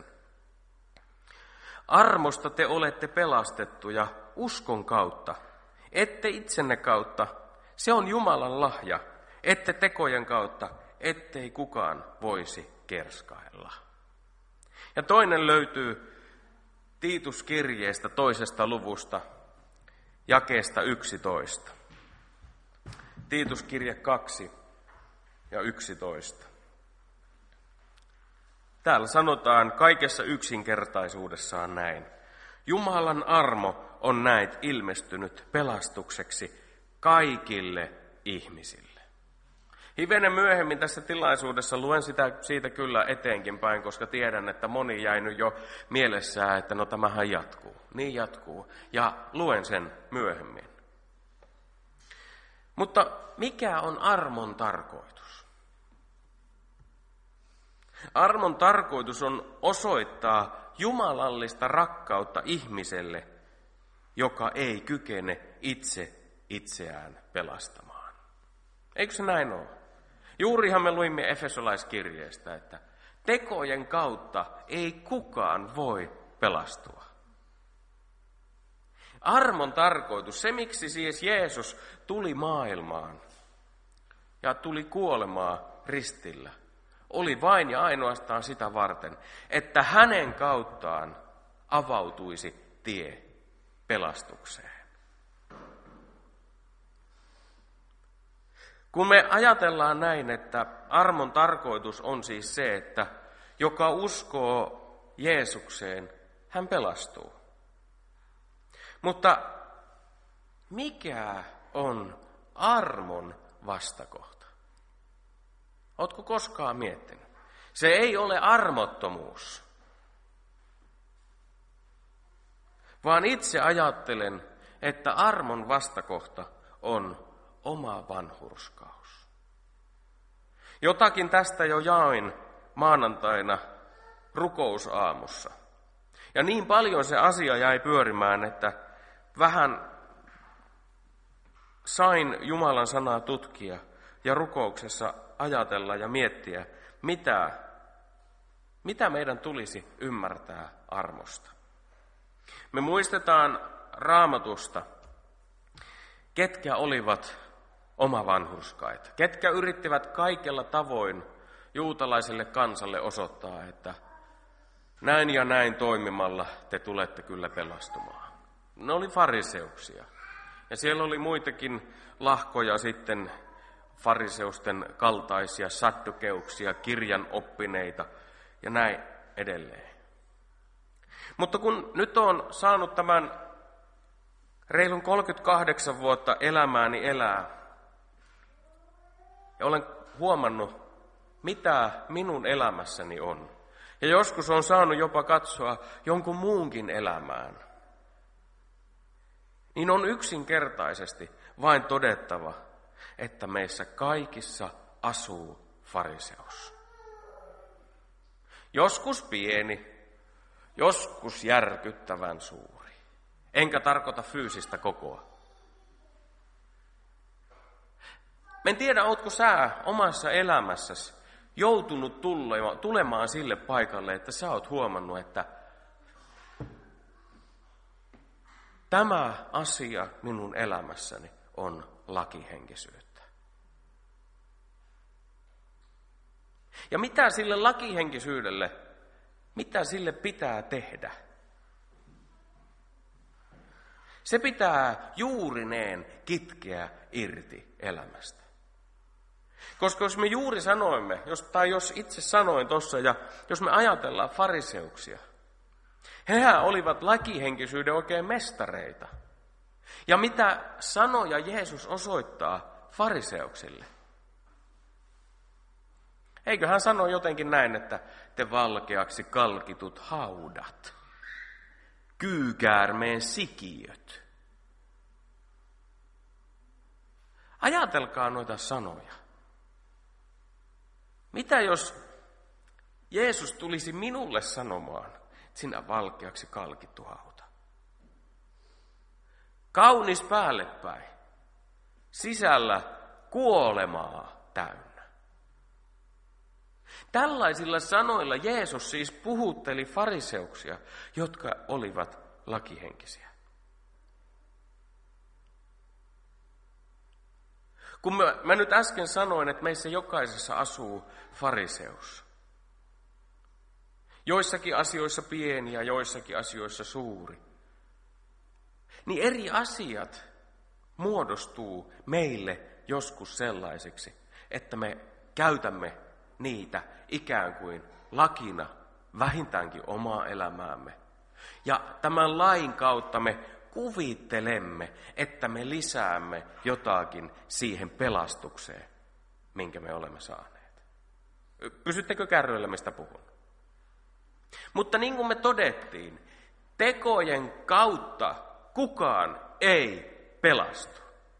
Armosta te olette pelastettuja uskon kautta, ette itsenne kautta, se on Jumalan lahja, ette tekojen kautta, ettei kukaan voisi kerskailla. Ja toinen löytyy Tiituskirjeestä toisesta luvusta, jakeesta yksitoista. Tiituskirje kaksi ja yksitoista. Täällä sanotaan kaikessa yksinkertaisuudessaan näin. Jumalan armo on näet ilmestynyt pelastukseksi kaikille ihmisille. Hivenen myöhemmin tässä tilaisuudessa luen sitä, siitä kyllä eteenkin päin, koska tiedän, että moni jäi nyt jo mielessään, että no tämähän jatkuu. Niin jatkuu. Ja luen sen myöhemmin. Mutta mikä on armon tarkoitus? Armon tarkoitus on osoittaa jumalallista rakkautta ihmiselle, joka ei kykene itse itseään pelastamaan. Eikö se näin ole? Juurihan me luimme Efesolaiskirjeestä, että tekojen kautta ei kukaan voi pelastua. Armon tarkoitus, se miksi siis Jeesus tuli maailmaan ja tuli kuolemaan ristillä, oli vain ja ainoastaan sitä varten, että hänen kauttaan avautuisi tie pelastukseen. Kun me ajatellaan näin, että armon tarkoitus on siis se, että joka uskoo Jeesukseen, hän pelastuu. Mutta mikä on armon vastakohta? Ootko koskaan miettinyt? Se ei ole armottomuus, vaan itse ajattelen, että armon vastakohta on oma vanhurskaus. Jotakin tästä jo jaoin maanantaina rukousaamussa. Ja niin paljon se asia jäi pyörimään, että vähän sain Jumalan sanaa tutkia ja rukouksessa ajatella ja miettiä, mitä, mitä meidän tulisi ymmärtää armosta. Me muistetaan Raamatusta, ketkä olivat omavanhurskaita, ketkä yrittivät kaikella tavoin juutalaiselle kansalle osoittaa, että näin ja näin toimimalla te tulette kyllä pelastumaan. Ne oli fariseuksia. Ja siellä oli muitakin lahkoja sitten, fariseusten kaltaisia saddukeuksia, kirjan oppineita ja näin edelleen. Mutta kun nyt olen saanut tämän reilun kolmekymmentäkahdeksan vuotta elämääni elää, ja olen huomannut, mitä minun elämässäni on. Ja joskus on saanut jopa katsoa jonkun muunkin elämään. Niin on yksinkertaisesti vain todettava, että meissä kaikissa asuu fariseus. Joskus pieni, joskus järkyttävän suuri. Enkä tarkoita fyysistä kokoa. En tiedä, ootko sä omassa elämässäsi joutunut tulemaan sille paikalle, että sä oot huomannut, että tämä asia minun elämässäni on lakihenkisyyttä. Ja mitä sille lakihenkisyydelle, mitä sille pitää tehdä? Se pitää juurineen kitkeä irti elämästä. Koska jos me juuri sanoimme, jos, tai jos itse sanoin tuossa, ja jos me ajatellaan fariseuksia, hehän olivat lakihenkisyyden oikein mestareita. Ja mitä sanoja Jeesus osoittaa fariseuksille? Eikö hän sano jotenkin näin, että te valkeaksi kalkitut haudat, kyykäärmeen sikiöt. Ajatelkaa noita sanoja. Mitä jos Jeesus tulisi minulle sanomaan, että sinä valkeaksi kalkittu hauta? Kaunis päälle päin, sisällä kuolemaa täynnä. Tällaisilla sanoilla Jeesus siis puhutteli fariseuksia, jotka olivat lakihenkisiä. Kun mä, mä nyt äsken sanoin, että meissä jokaisessa asuu fariseus. Joissakin asioissa pieni ja joissakin asioissa suuri. Niin eri asiat muodostuu meille joskus sellaiseksi, että me käytämme niitä ikään kuin lakina vähintäänkin omaa elämäämme. Ja tämän lain kautta me kuvittelemme, että me lisäämme jotakin siihen pelastukseen, minkä me olemme saaneet. Pysyttekö kärryillä, mistä puhun? Mutta niin kuin me todettiin, tekojen kautta kukaan ei pelastu.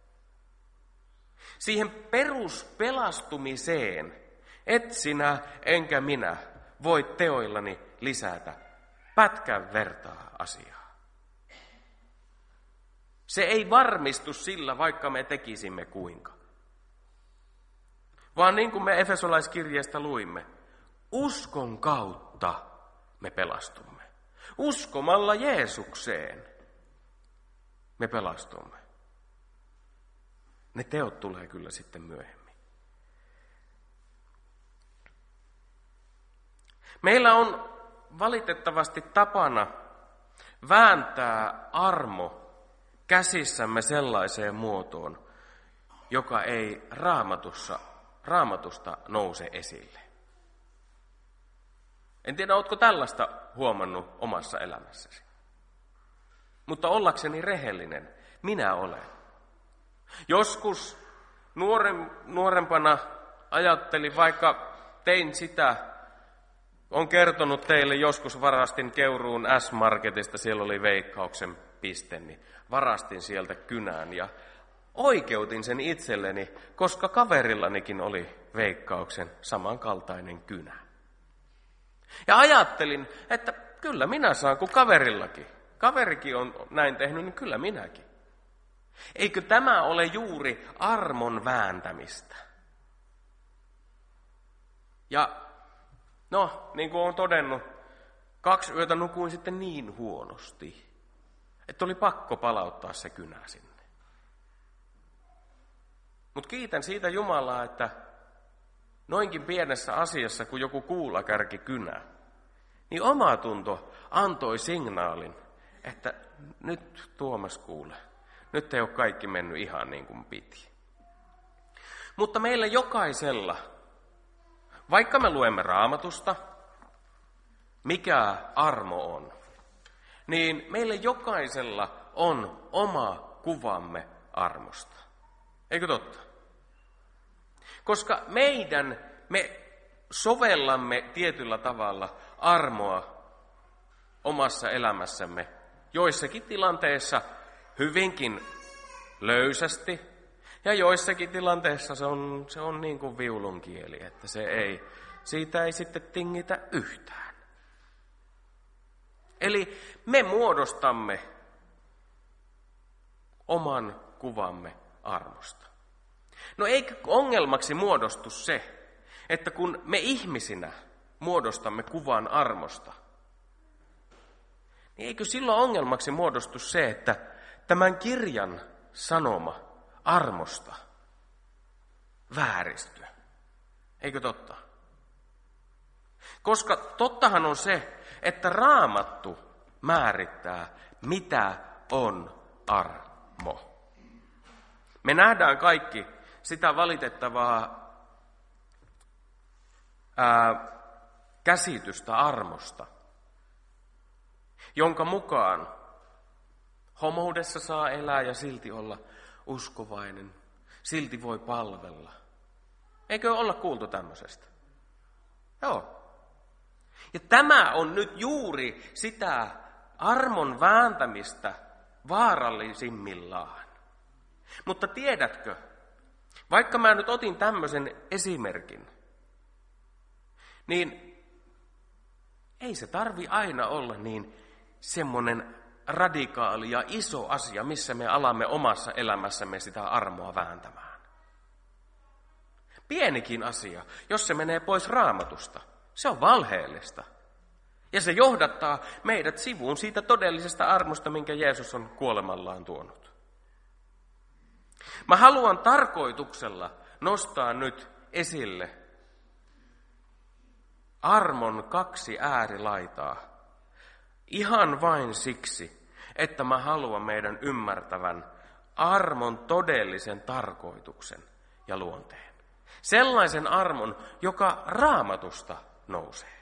Siihen peruspelastumiseen et sinä enkä minä voi teoillani lisätä pätkän vertaa asiaa. Se ei varmistu sillä, vaikka me tekisimme kuinka. Vaan niin kuin me Efesolaiskirjeestä luimme, uskon kautta me pelastumme. Uskomalla Jeesukseen me pelastumme. Ne teot tulee kyllä sitten myöhemmin. Meillä on valitettavasti tapana vääntää armo käsissämme sellaiseen muotoon, joka ei raamatussa, raamatusta nouse esille. En tiedä, oletko tällaista huomannut omassa elämässäsi. Mutta ollakseni rehellinen, minä olen. Joskus nuoren, nuorempana ajattelin, vaikka tein sitä, on kertonut teille, joskus varastin Keuruun S-Marketista, siellä oli Veikkauksen piste, niin varastin sieltä kynän ja oikeutin sen itselleni, koska kaverillanikin oli Veikkauksen samankaltainen kynä. Ja ajattelin, että kyllä minä saan kuin kaverillakin. Kaverikin on näin tehnyt, niin kyllä minäkin. Eikö tämä ole juuri armon vääntämistä? Ja no, niin kuin olen todennut, kaksi yötä nukuin sitten niin huonosti, että oli pakko palauttaa se kynä sinne. Mutta kiitän siitä Jumalaa, että noinkin pienessä asiassa kuin joku kuulakärki kynä, niin omatunto antoi signaalin, että nyt Tuomas kuule, nyt ei ole kaikki mennyt ihan niin kuin piti. Mutta meillä jokaisella, vaikka me luemme Raamatusta, mikä armo on, niin meillä jokaisella on oma kuvamme armosta. Eikö totta? Koska meidän, me sovellamme tietyllä tavalla armoa omassa elämässämme, joissakin tilanteissa hyvinkin löysästi, ja joissakin tilanteissa se on, se on niin kuin viulunkieli, että se ei, siitä ei sitten tingitä yhtään. Eli me muodostamme oman kuvamme armosta. No eikö ongelmaksi muodostu se, että kun me ihmisinä muodostamme kuvan armosta, niin eikö silloin ongelmaksi muodostu se, että tämän kirjan sanoma armosta vääristyy? Eikö totta? Koska tottahan on se, että Raamattu määrittää, mitä on armo. Me nähdään kaikki sitä valitettavaa ää, käsitystä armosta, jonka mukaan homoudessa saa elää ja silti olla uskovainen, silti voi palvella. Eikö olla kuultu tämmöisestä? Joo. Ja tämä on nyt juuri sitä armon vääntämistä vaarallisimmillaan. Mutta tiedätkö, vaikka mä nyt otin tämmöisen esimerkin, niin ei se tarvi aina olla niin semmoinen radikaali ja iso asia, missä me alamme omassa elämässämme sitä armoa vääntämään. Pienikin asia, jos se menee pois Raamatusta, se on valheellista. Ja se johdattaa meidät sivuun siitä todellisesta armosta, minkä Jeesus on kuolemallaan tuonut. Mä haluan tarkoituksella nostaa nyt esille armon kaksi äärilaitaa. Ihan vain siksi, että mä haluan meidän ymmärtävän armon todellisen tarkoituksen ja luonteen. Sellaisen armon, joka Raamatusta nousee.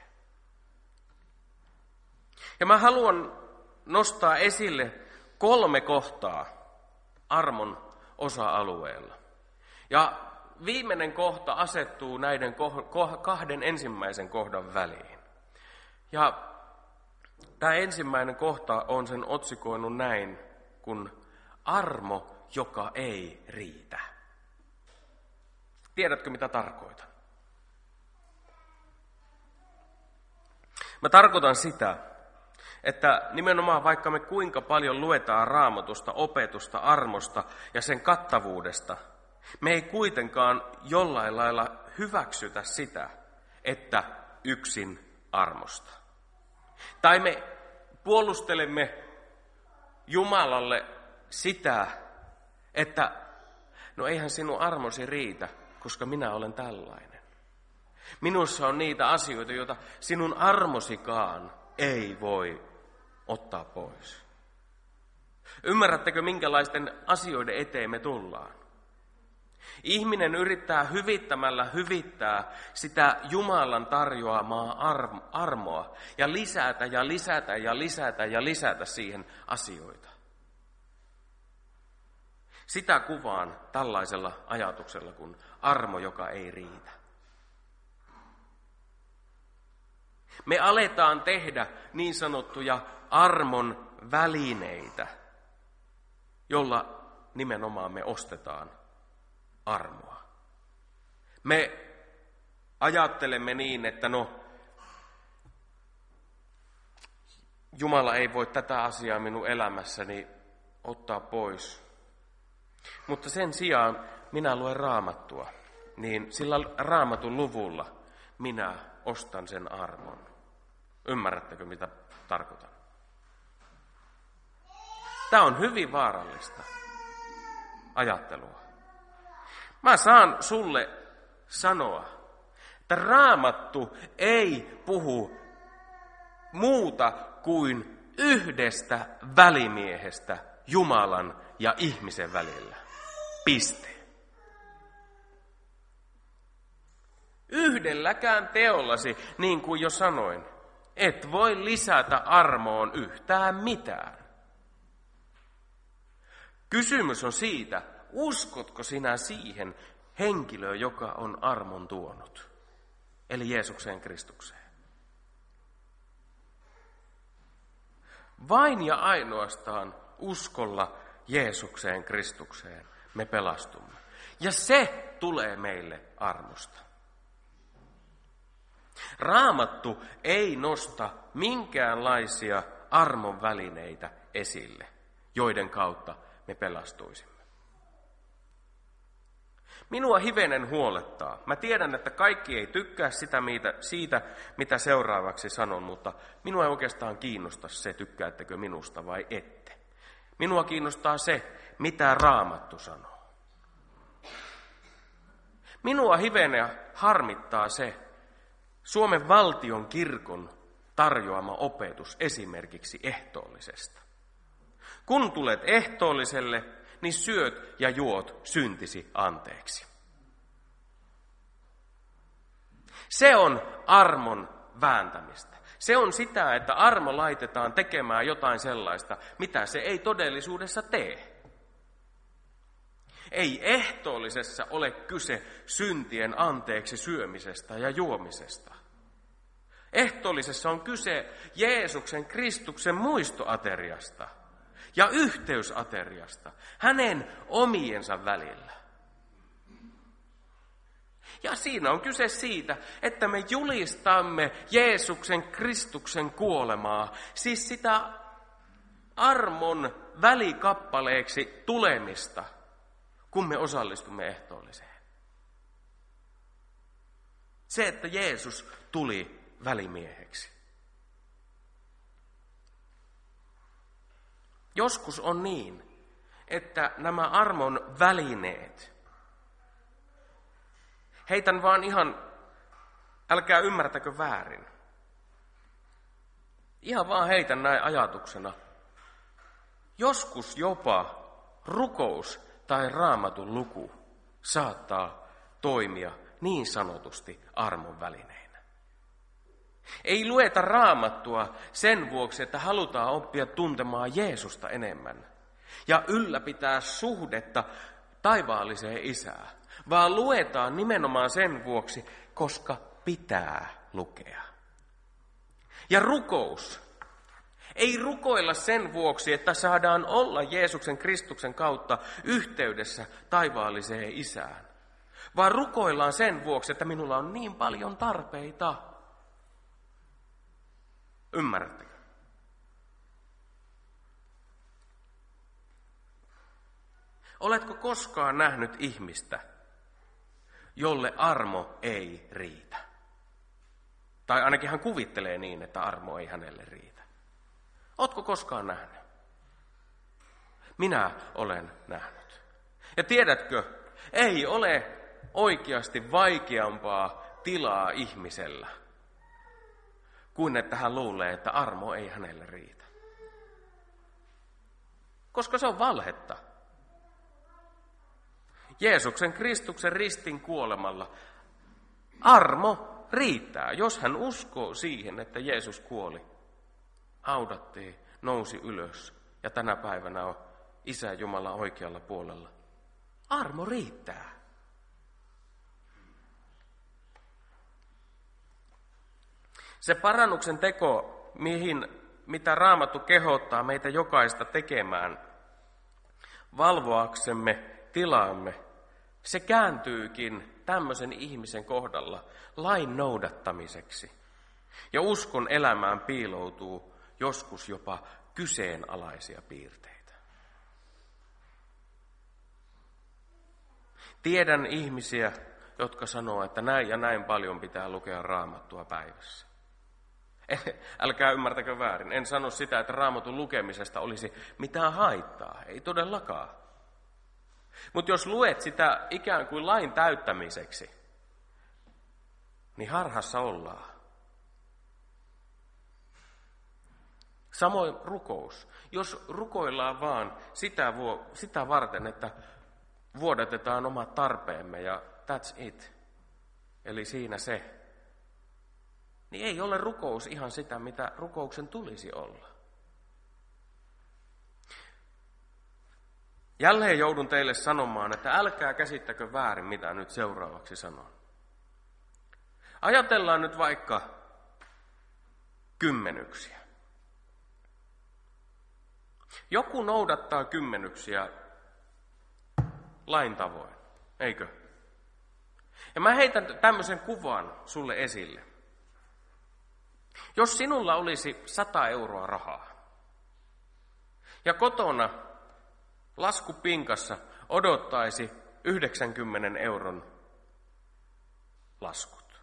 Ja mä haluan nostaa esille kolme kohtaa armon osa-alueella. Ja viimeinen kohta asettuu näiden kahden ensimmäisen kohdan väliin. Ja tämä ensimmäinen kohta on sen otsikoinut näin, kun armo, joka ei riitä. Tiedätkö, mitä tarkoitan? Mä tarkoitan sitä, että nimenomaan vaikka me kuinka paljon luetaan Raamatusta, opetusta, armosta ja sen kattavuudesta, me ei kuitenkaan jollain lailla hyväksytä sitä, että yksin armosta. Tai me puolustelemme Jumalalle sitä, että no eihän sinun armosi riitä, koska minä olen tällainen. Minussa on niitä asioita, joita sinun armosikaan ei voi ottaa pois. Ymmärrättekö, minkälaisten asioiden eteen me tullaan? Ihminen yrittää hyvittämällä hyvittää sitä Jumalan tarjoamaa armoa ja lisätä ja lisätä ja lisätä ja lisätä siihen asioita. Sitä kuvaan tällaisella ajatuksella kuin armo, joka ei riitä. Me aletaan tehdä niin sanottuja armon välineitä, jolla nimenomaan me ostetaan armoa. Me ajattelemme niin, että no, Jumala ei voi tätä asiaa minun elämässäni ottaa pois. Mutta sen sijaan minä luen Raamattua, niin sillä Raamatun luvulla minä ostan sen armon. Ymmärrättekö, mitä tarkoitan? Tämä on hyvin vaarallista ajattelua. Mä saan sulle sanoa, että Raamattu ei puhu muuta kuin yhdestä välimiehestä Jumalan ja ihmisen välillä. Piste. Yhdelläkään teollasi, niin kuin jo sanoin, et voi lisätä armoon yhtään mitään. Kysymys on siitä, uskotko sinä siihen henkilöön, joka on armon tuonut, eli Jeesukseen Kristukseen. Vain ja ainoastaan uskolla Jeesukseen Kristukseen me pelastumme. Ja se tulee meille armosta. Raamattu ei nosta minkäänlaisia armon välineitä esille, joiden kautta me pelastuisimme. Minua hivenen huolettaa. Mä tiedän, että kaikki ei tykkää sitä, siitä, mitä seuraavaksi sanon, mutta minua ei oikeastaan kiinnosta se, tykkäättekö minusta vai ette. Minua kiinnostaa se, mitä Raamattu sanoo. Minua hivenen harmittaa se, Suomen valtion kirkon tarjoama opetus esimerkiksi ehtoollisesta. Kun tulet ehtoolliselle, niin syöt ja juot syntisi anteeksi. Se on armon vääntämistä. Se on sitä, että armo laitetaan tekemään jotain sellaista, mitä se ei todellisuudessa tee. Ei ehtoollisessa ole kyse syntien anteeksi syömisestä ja juomisesta. Ehtoollisessa on kyse Jeesuksen Kristuksen muistoateriasta ja yhteysateriasta hänen omiensa välillä. Ja siinä on kyse siitä, että me julistamme Jeesuksen Kristuksen kuolemaa, siis sitä armon välikappaleeksi tulemista, kun me osallistumme ehtoolliseen. Se, että Jeesus tuli välimieheksi. Joskus on niin, että nämä armon välineet, heitän vaan ihan, älkää ymmärtäkö väärin. Ihan vaan heitän näin ajatuksena. Joskus jopa rukous tai Raamatun luku saattaa toimia niin sanotusti armon välineinä. Ei lueta Raamattua sen vuoksi, että halutaan oppia tuntemaan Jeesusta enemmän ja ylläpitää suhdetta taivaalliseen Isään, vaan luetaan nimenomaan sen vuoksi, koska pitää lukea. Ja rukous. Ei rukoilla sen vuoksi, että saadaan olla Jeesuksen Kristuksen kautta yhteydessä taivaalliseen Isään, vaan rukoillaan sen vuoksi, että minulla on niin paljon tarpeita. Ymmärrättekö? Oletko koskaan nähnyt ihmistä, jolle armo ei riitä? Tai ainakin hän kuvittelee niin, että armo ei hänelle riitä. Oletko koskaan nähnyt? Minä olen nähnyt. Ja tiedätkö, ei ole oikeasti vaikeampaa tilaa ihmisellä, kuin että hän luulee, että armo ei hänelle riitä. Koska se on valhetta. Jeesuksen Kristuksen ristin kuolemalla armo riittää, jos hän uskoo siihen, että Jeesus kuoli, haudattiin, nousi ylös ja tänä päivänä on Isä Jumala oikealla puolella. Armo riittää. Se parannuksen teko, mihin, mitä Raamattu kehottaa meitä jokaista tekemään, valvoaksemme tilaamme, se kääntyykin tämmöisen ihmisen kohdalla lain noudattamiseksi. Ja uskon elämään piiloutuu joskus jopa kyseenalaisia piirteitä. Tiedän ihmisiä, jotka sanoo, että näin ja näin paljon pitää lukea Raamattua päivässä. Älkää ymmärtäkö väärin. En sano sitä, että Raamatun lukemisesta olisi mitään haittaa. Ei todellakaan. Mutta jos luet sitä ikään kuin lain täyttämiseksi, niin harhassa ollaan. Samoin rukous. Jos rukoillaan vaan sitä, sitä varten, että vuodatetaan omat tarpeemme ja that's it, eli siinä se, niin ei ole rukous ihan sitä, mitä rukouksen tulisi olla. Jälleen joudun teille sanomaan, että älkää käsittäkö väärin, mitä nyt seuraavaksi sanon. Ajatellaan nyt vaikka kymmenyksiä. Joku noudattaa kymmenyksiä lain tavoin, eikö? Ja mä heitän tämmöisen kuvan sulle esille. Jos sinulla olisi sata euroa rahaa ja kotona laskupinkassa odottaisi yhdeksänkymmenen euron laskut,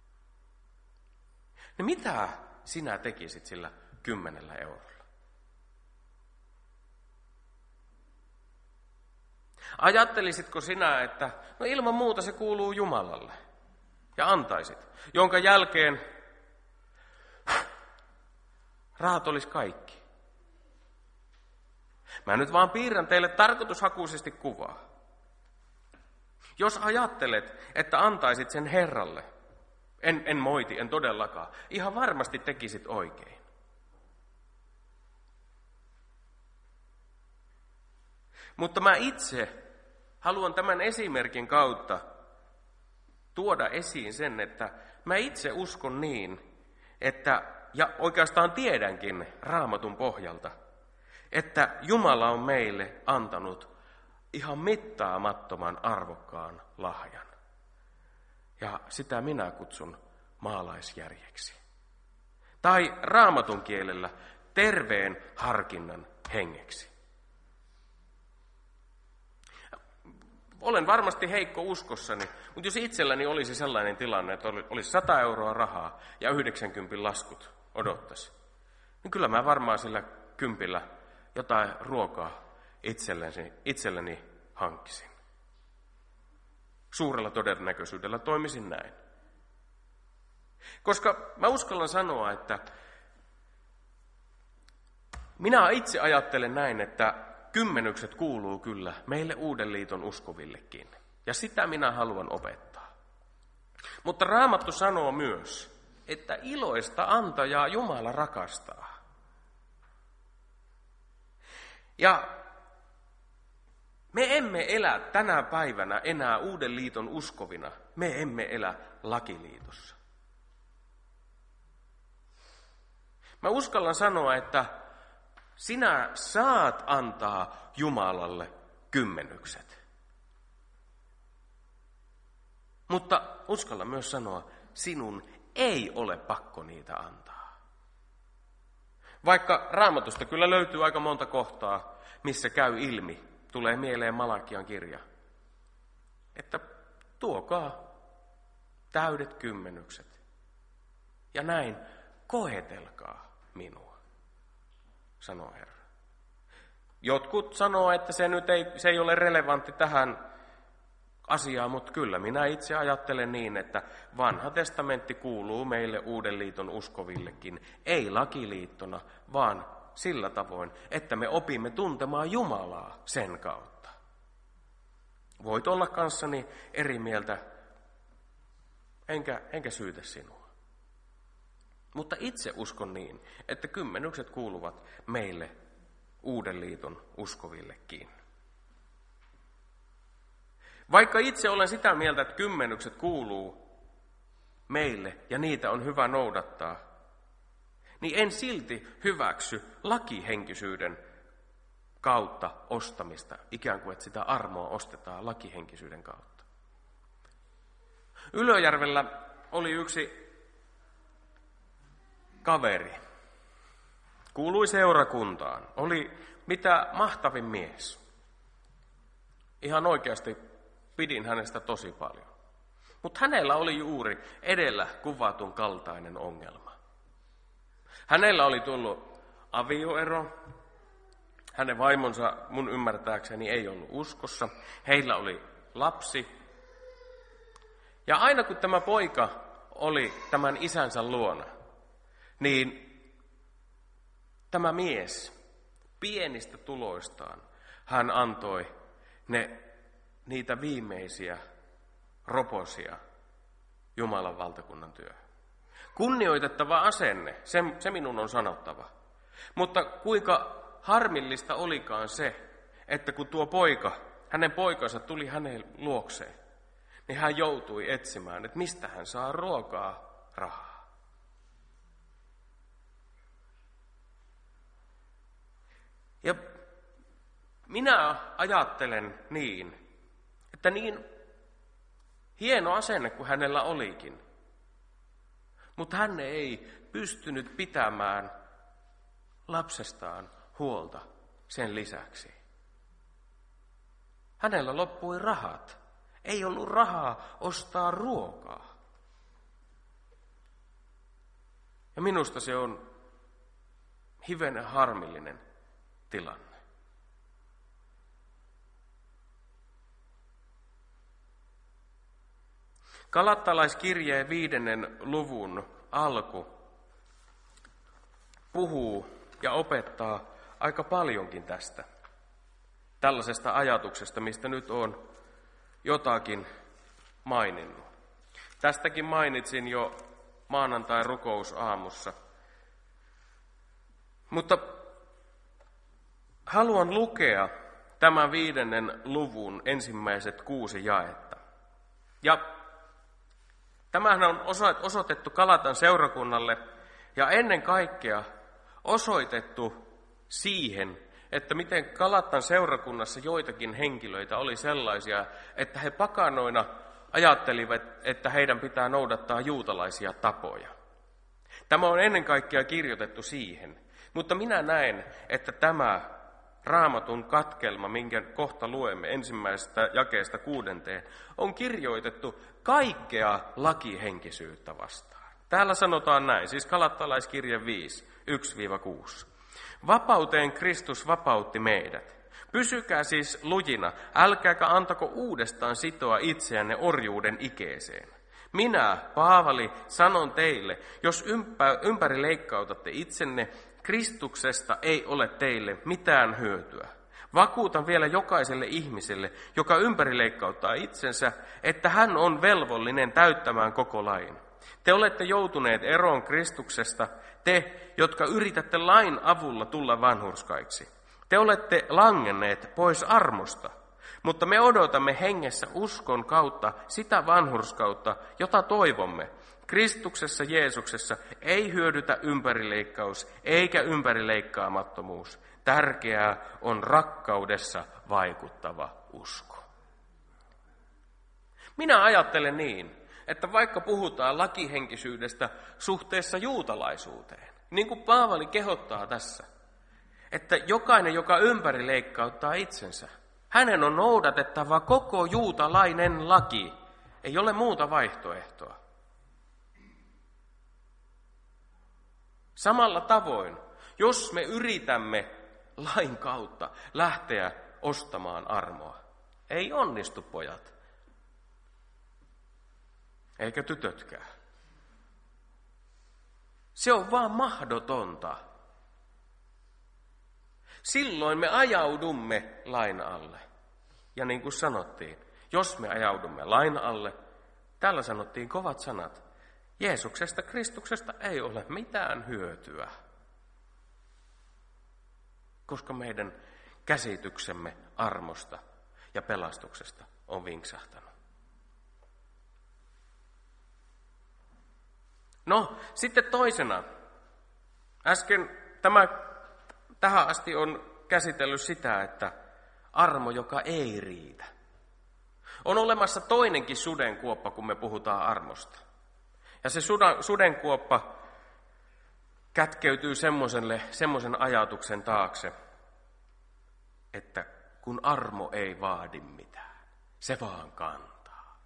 niin mitä sinä tekisit sillä kymmenellä eurolla? Ajattelisitko sinä, että no ilman muuta se kuuluu Jumalalle ja antaisit, jonka jälkeen rahat olisi kaikki? Mä nyt vaan piirrän teille tarkoitushakuisesti kuvaa. Jos ajattelet, että antaisit sen Herralle, en, en moiti, en todellakaan, ihan varmasti tekisit oikein. Mutta mä itse haluan tämän esimerkin kautta tuoda esiin sen, että mä itse uskon niin, että, ja oikeastaan tiedänkin Raamatun pohjalta, että Jumala on meille antanut ihan mittaamattoman arvokkaan lahjan. Ja sitä minä kutsun maalaisjärjeksi. Tai Raamatun kielellä terveen harkinnan hengeksi. Olen varmasti heikko uskossani, mutta jos itselläni olisi sellainen tilanne, että olisi sata euroa rahaa ja yhdeksänkymmentä laskut odottaisi, niin kyllä mä varmaan sillä kympillä jotain ruokaa itselleni, itselleni hankkisin. Suurella todennäköisyydellä toimisin näin. Koska mä uskallan sanoa, että minä itse ajattelen näin, että kymmenykset kuuluu kyllä meille Uuden liiton uskovillekin. Ja sitä minä haluan opettaa. Mutta Raamattu sanoo myös, että iloista antajaa Jumala rakastaa. Ja me emme elä tänä päivänä enää Uuden liiton uskovina. Me emme elä lakiliitossa. Mä uskallan sanoa, että sinä saat antaa Jumalalle kymmenykset. Mutta uskallan myös sanoa, sinun ei ole pakko niitä antaa. Vaikka Raamatusta kyllä löytyy aika monta kohtaa, missä käy ilmi, tulee mieleen Malakian kirja, että tuokaa täydet kymmenykset ja näin koetelkaa minua, sanoo Herra. Jotkut sanoo, että se nyt ei, se ei ole relevantti tähän asiaan, mutta kyllä minä itse ajattelen niin, että vanha testamentti kuuluu meille Uuden liiton uskovillekin, ei lakiliittona, vaan sillä tavoin, että me opimme tuntemaan Jumalaa sen kautta. Voit olla kanssani eri mieltä, enkä, enkä syytä sinua. Mutta itse uskon niin, että kymmenykset kuuluvat meille Uuden liiton uskovillekin. Vaikka itse olen sitä mieltä, että kymmenykset kuuluu meille ja niitä on hyvä noudattaa, niin en silti hyväksy lakihenkisyyden kautta ostamista, ikään kuin että sitä armoa ostetaan lakihenkisyyden kautta. Ylöjärvellä oli yksi kaveri, kuului seurakuntaan, oli mitä mahtavin mies. Ihan oikeasti pidin hänestä tosi paljon. Mutta hänellä oli juuri edellä kuvatun kaltainen ongelma. Hänellä oli tullut avioero. Hänen vaimonsa mun ymmärtääkseni ei ollut uskossa. Heillä oli lapsi. Ja aina kun tämä poika oli tämän isänsä luona, niin tämä mies pienistä tuloistaan, hän antoi ne, niitä viimeisiä roposia Jumalan valtakunnan työhön. Kunnioitettava asenne, se, se minun on sanottava. Mutta kuinka harmillista olikaan se, että kun tuo poika, hänen poikansa tuli hänen luokseen, niin hän joutui etsimään, että mistä hän saa ruokaa, rahaa. Ja minä ajattelen niin, että niin hieno asenne kuin hänellä olikin, mutta hän ei pystynyt pitämään lapsestaan huolta sen lisäksi. Hänellä loppui rahat. Ei ollut rahaa ostaa ruokaa. Ja minusta se on hivenen harmillinen tilanne. Galattalaiskirjeen viidennen luvun alku puhuu ja opettaa aika paljonkin tästä. Tällaisesta ajatuksesta, mistä nyt on jotakin maininnut. Tästäkin mainitsin jo maanantain rukousaamussa. Mutta haluan lukea tämän viidennen luvun ensimmäiset kuusi jaetta. Ja tämähän on osoitettu Galatan seurakunnalle, Ja ennen kaikkea osoitettu siihen, että miten Galattan seurakunnassa joitakin henkilöitä oli sellaisia, että he pakanoina ajattelivat, että heidän pitää noudattaa juutalaisia tapoja. Tämä on ennen kaikkea kirjoitettu siihen, mutta minä näen, että tämä Raamatun katkelma, minkä kohta luemme ensimmäisestä jakeesta kuudenteen, on kirjoitettu kaikkea lakihenkisyyttä vastaan. Täällä sanotaan näin, siis Galattalaiskirje viisi, yksi kuusi. Vapauteen Kristus vapautti meidät. Pysykää siis lujina, älkääkä antako uudestaan sitoa itseänne orjuuden ikeeseen. Minä, Paavali, sanon teille, jos ympä, ympäri leikkautatte itsenne, Kristuksesta ei ole teille mitään hyötyä. Vakuutan vielä jokaiselle ihmiselle, joka ympäri leikkauttaa itsensä, että hän on velvollinen täyttämään koko lain. Te olette joutuneet eroon Kristuksesta, te, jotka yritätte lain avulla tulla vanhurskaiksi. Te olette langenneet pois armosta, mutta me odotamme hengessä uskon kautta sitä vanhurskautta, jota toivomme. Kristuksessa Jeesuksessa ei hyödytä ympärileikkaus eikä ympärileikkaamattomuus. Tärkeää on rakkaudessa vaikuttava usko. Minä ajattelen niin, että vaikka puhutaan lakihenkisyydestä suhteessa juutalaisuuteen, niin kuin Paavali kehottaa tässä, että jokainen, joka ympärileikkauttaa itsensä, hänen on noudatettava koko juutalainen laki. Ei ole muuta vaihtoehtoa. Samalla tavoin, jos me yritämme lain kautta lähteä ostamaan armoa, ei onnistu, pojat. Eikä tytötkään. Se on vaan mahdotonta. Silloin me ajaudumme lain alle. Ja niin kuin sanottiin, jos me ajaudumme lain alle, täällä sanottiin kovat sanat. Jeesuksesta, Kristuksesta ei ole mitään hyötyä, koska meidän käsityksemme armosta ja pelastuksesta on vinksahtanut. No, sitten toisena. Äsken tämä tähän asti on käsitellyt sitä, että armo, joka ei riitä. On olemassa toinenkin sudenkuoppa, kun me puhutaan armosta. Ja se sudenkuoppa kätkeytyy semmoisen ajatuksen taakse, että kun armo ei vaadi mitään, se vaan kantaa.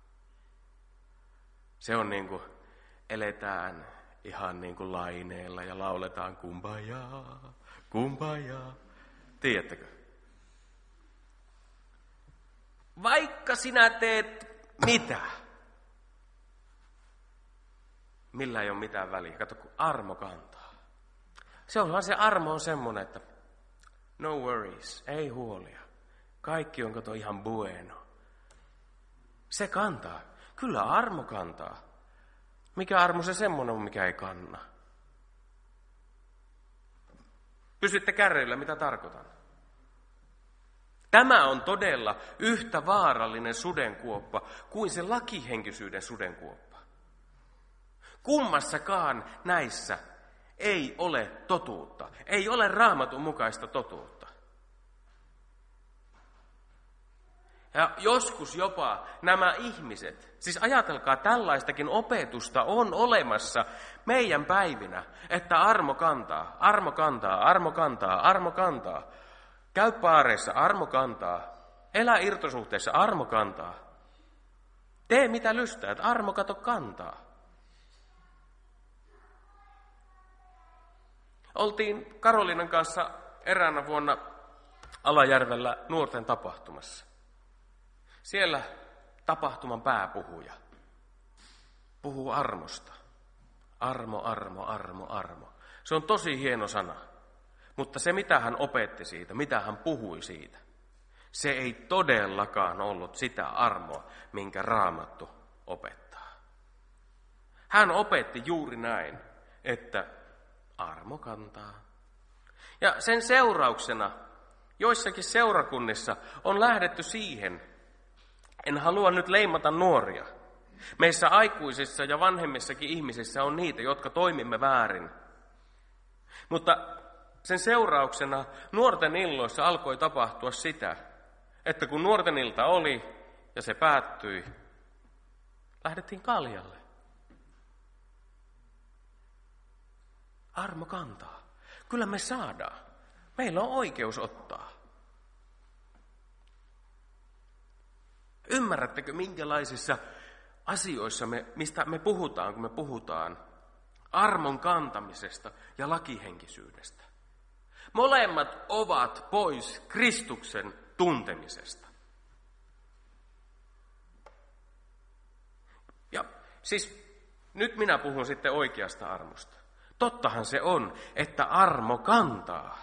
Se on niin kuin eletään ihan niin kuin laineella ja lauletaan kumbajaa, kumbajaa. Tiedättekö? Vaikka sinä teet mitä, millä ei ole mitään väliä. Kato, kun armo kantaa. Se on vaan se armo on semmoinen, että no worries, ei huolia. Kaikki on kato ihan bueno. Se kantaa. Kyllä armo kantaa. Mikä armo se semmoinen on, mikä ei kanna? Pysytte kärryillä, mitä tarkoitan. Tämä on todella yhtä vaarallinen sudenkuoppa kuin se lakihenkisyyden sudenkuoppa. Kummassakaan näissä ei ole totuutta. Ei ole Raamatun mukaista totuutta. Ja joskus jopa nämä ihmiset, siis ajatelkaa tällaistakin opetusta on olemassa meidän päivinä, että armo kantaa, armo kantaa, armo kantaa, armo kantaa. Käy paareissa, armo kantaa. Elä irtosuhteessa, armo kantaa. Tee mitä lystäät, armo kato kantaa. Oltiin Karolinan kanssa eräänä vuonna Alajärvellä nuorten tapahtumassa. Siellä tapahtuman pääpuhuja puhuu armosta. Armo, armo, armo, armo. Se on tosi hieno sana. Mutta se, mitä hän opetti siitä, mitä hän puhui siitä, se ei todellakaan ollut sitä armoa, minkä Raamattu opettaa. Hän opetti juuri näin, että armo kantaa. Ja sen seurauksena joissakin seurakunnissa on lähdetty siihen, en halua nyt leimata nuoria. Meissä aikuisissa ja vanhemmissakin ihmisissä on niitä, jotka toimimme väärin. Mutta sen seurauksena nuorten illoissa alkoi tapahtua sitä, että kun nuorten ilta oli ja se päättyi, lähdettiin kaljalle. Armo kantaa. Kyllä me saadaan. Meillä on oikeus ottaa. Ymmärrättekö, minkälaisissa asioissa, me, mistä me puhutaan, kun me puhutaan armon kantamisesta ja lakihenkisyydestä? Molemmat ovat pois Kristuksen tuntemisesta. Ja siis nyt minä puhun sitten oikeasta armosta. Tottahan se on, että armo kantaa,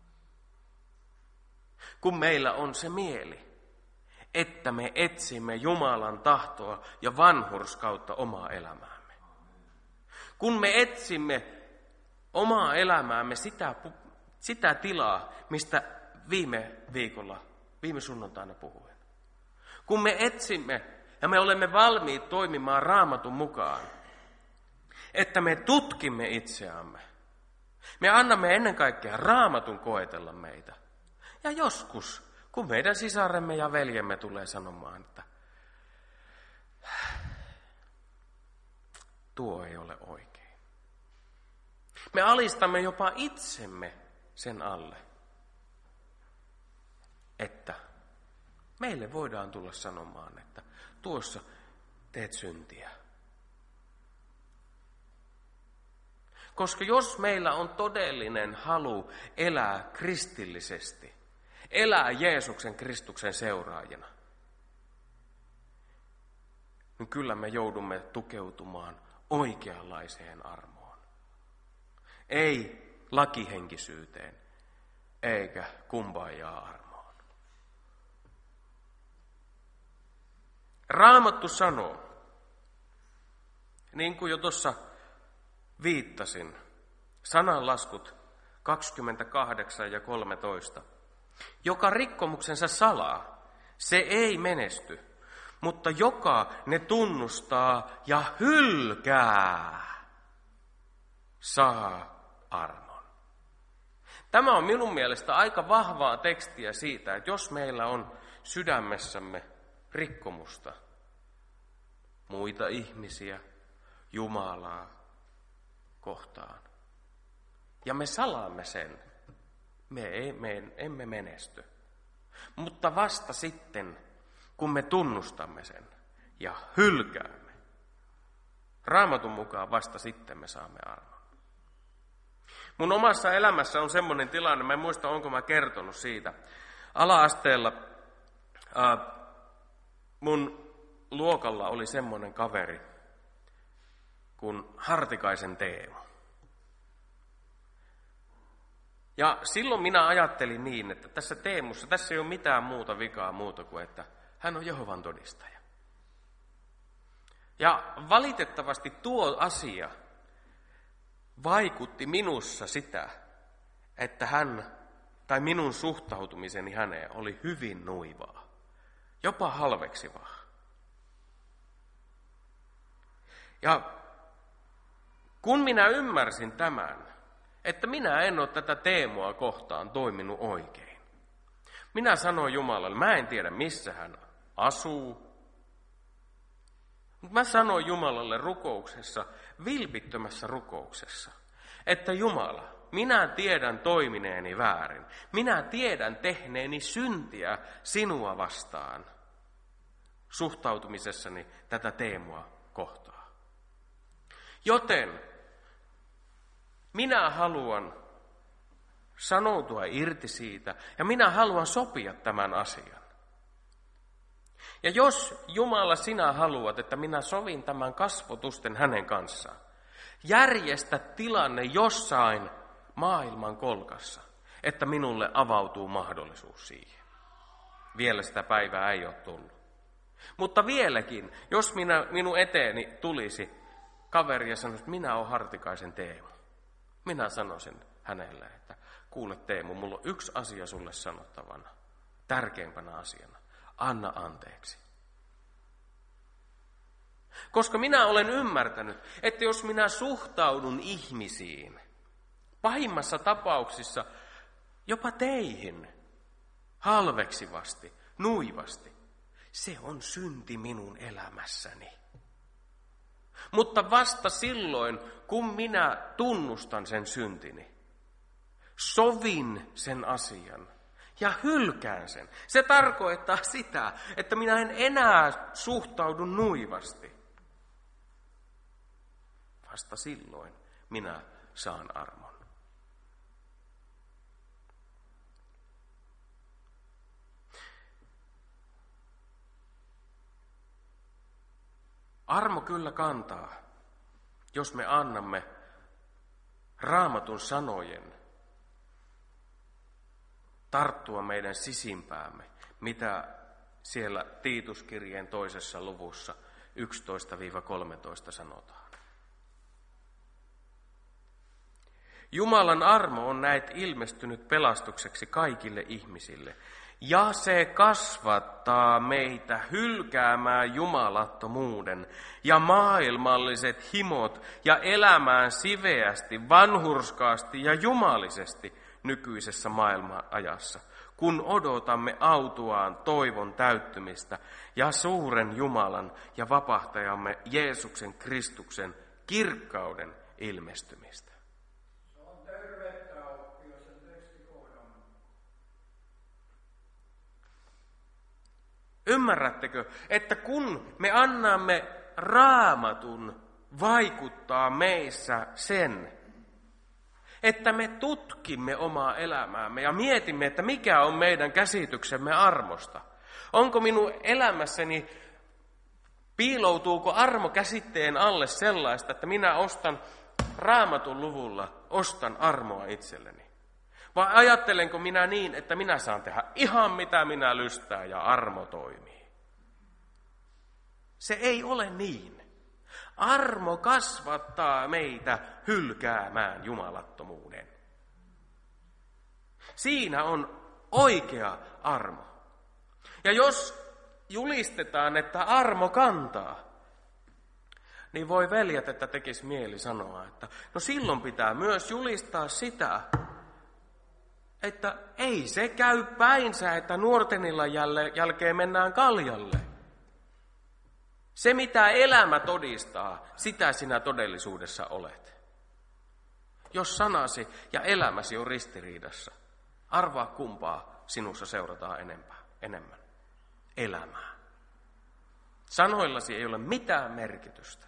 kun meillä on se mieli, että me etsimme Jumalan tahtoa ja vanhurskautta omaa elämäämme. Kun me etsimme omaa elämäämme sitä, sitä tilaa, mistä viime viikolla, viime sunnuntaina puhuin. Kun me etsimme ja me olemme valmiit toimimaan Raamatun mukaan, että me tutkimme itseämme. Me annamme ennen kaikkea Raamatun koetella meitä. Ja joskus, kun meidän sisaremme ja veljemme tulee sanomaan, että tuo ei ole oikein. Me alistamme jopa itsemme sen alle, että meille voidaan tulla sanomaan, että tuossa teet syntiä. Koska jos meillä on todellinen halu elää kristillisesti, elää Jeesuksen Kristuksen seuraajana, niin kyllä me joudumme tukeutumaan oikeanlaiseen armoon. Ei lakihenkisyyteen, eikä kumpaajaa armoon. Raamattu sanoo, niin kuin jo tuossa viittasin, sananlaskut kaksikymmentäkahdeksan ja kolmetoista. Joka rikkomuksensa salaa, se ei menesty, mutta joka ne tunnustaa ja hylkää, saa armon. Tämä on minun mielestä aika vahvaa tekstiä siitä, että jos meillä on sydämessämme rikkomusta, muita ihmisiä, Jumalaa kohtaan, ja me salaamme sen, me, ei, me emme menesty. Mutta vasta sitten, kun me tunnustamme sen ja hylkäämme, Raamatun mukaan vasta sitten me saamme armon. Mun omassa elämässä on semmoinen tilanne, mä en muista, onko mä kertonut siitä. Ala-asteella ää, mun luokalla oli semmoinen kaveri kuin Hartikaisen Teemu. Ja silloin minä ajattelin niin, että tässä Teemussa, tässä ei ole mitään muuta vikaa muuta kuin, että hän on Jehovan todistaja. Ja valitettavasti tuo asia vaikutti minussa sitä, että hän, tai minun suhtautumiseni häneen oli hyvin nuivaa, jopa halveksivaa. Ja kun minä ymmärsin tämän, että minä en ole tätä Teemua kohtaan toiminut oikein. Minä sanoin Jumalalle, mä en tiedä missä hän asuu. Mutta mä sanoin Jumalalle rukouksessa, vilpittömässä rukouksessa, että Jumala, minä tiedän toimineeni väärin. Minä tiedän tehneeni syntiä sinua vastaan suhtautumisessani tätä Teemua kohtaan. Joten minä haluan sanoutua irti siitä ja minä haluan sopia tämän asian. Ja jos Jumala sinä haluat, että minä sovin tämän kasvotusten hänen kanssaan, järjestä tilanne jossain maailman kolkassa, että minulle avautuu mahdollisuus siihen. Vielä sitä päivää ei ole tullut. Mutta vieläkin, jos minä, minun eteeni tulisi kaveri ja sanoisi, että minä olen Hartikaisen Teemu. Minä sanoisin hänelle, että kuule Teemu, mulla on yksi asia sulle sanottavana, tärkeimpänä asiana. Anna anteeksi. Koska minä olen ymmärtänyt, että jos minä suhtaudun ihmisiin Pahimmassa tapauksissa jopa teihin halveksivasti, nuivasti. Se on synti minun elämässäni. Mutta vasta silloin, kun minä tunnustan sen syntini, sovin sen asian ja hylkään sen. Se tarkoittaa sitä, että minä en enää suhtaudu nuivasti. Vasta silloin minä saan armon. Armo kyllä kantaa, jos me annamme Raamatun sanojen tarttua meidän sisimpäämme, mitä siellä Tiituskirjeen toisessa luvussa yksitoista kolmetoista sanotaan. Jumalan armo on näet ilmestynyt pelastukseksi kaikille ihmisille, ja se kasvattaa meitä hylkäämään jumalattomuuden ja maailmalliset himot ja elämään siveästi, vanhurskaasti ja jumalisesti nykyisessä maailmanajassa, kun odotamme autuaan toivon täyttymistä ja suuren Jumalan ja vapahtajamme Jeesuksen Kristuksen kirkkauden ilmestymistä. Ymmärrättekö, että kun me annamme Raamatun vaikuttaa meissä sen, että me tutkimme omaa elämäämme ja mietimme, että mikä on meidän käsityksemme armosta. Onko minun elämässäni, piiloutuuko armo käsitteen alle sellaista, että minä ostan Raamatun luvulla, ostan armoa itselleni? Vai ajattelenko minä niin, että minä saan tehdä ihan mitä minä lystää ja armo toimii? Se ei ole niin. Armo kasvattaa meitä hylkäämään jumalattomuuden. Siinä on oikea armo. Ja jos julistetaan, että armo kantaa, niin voi veljet, että tekisi mieli sanoa, että no silloin pitää myös julistaa sitä, että ei se käy päinsä, että nuortenilla jälkeen mennään kaljalle. Se, mitä elämä todistaa, sitä sinä todellisuudessa olet. Jos sanasi ja elämäsi on ristiriidassa, arvaa kumpaa sinussa seurataan enempää, enemmän. Elämää. Sanoillasi ei ole mitään merkitystä.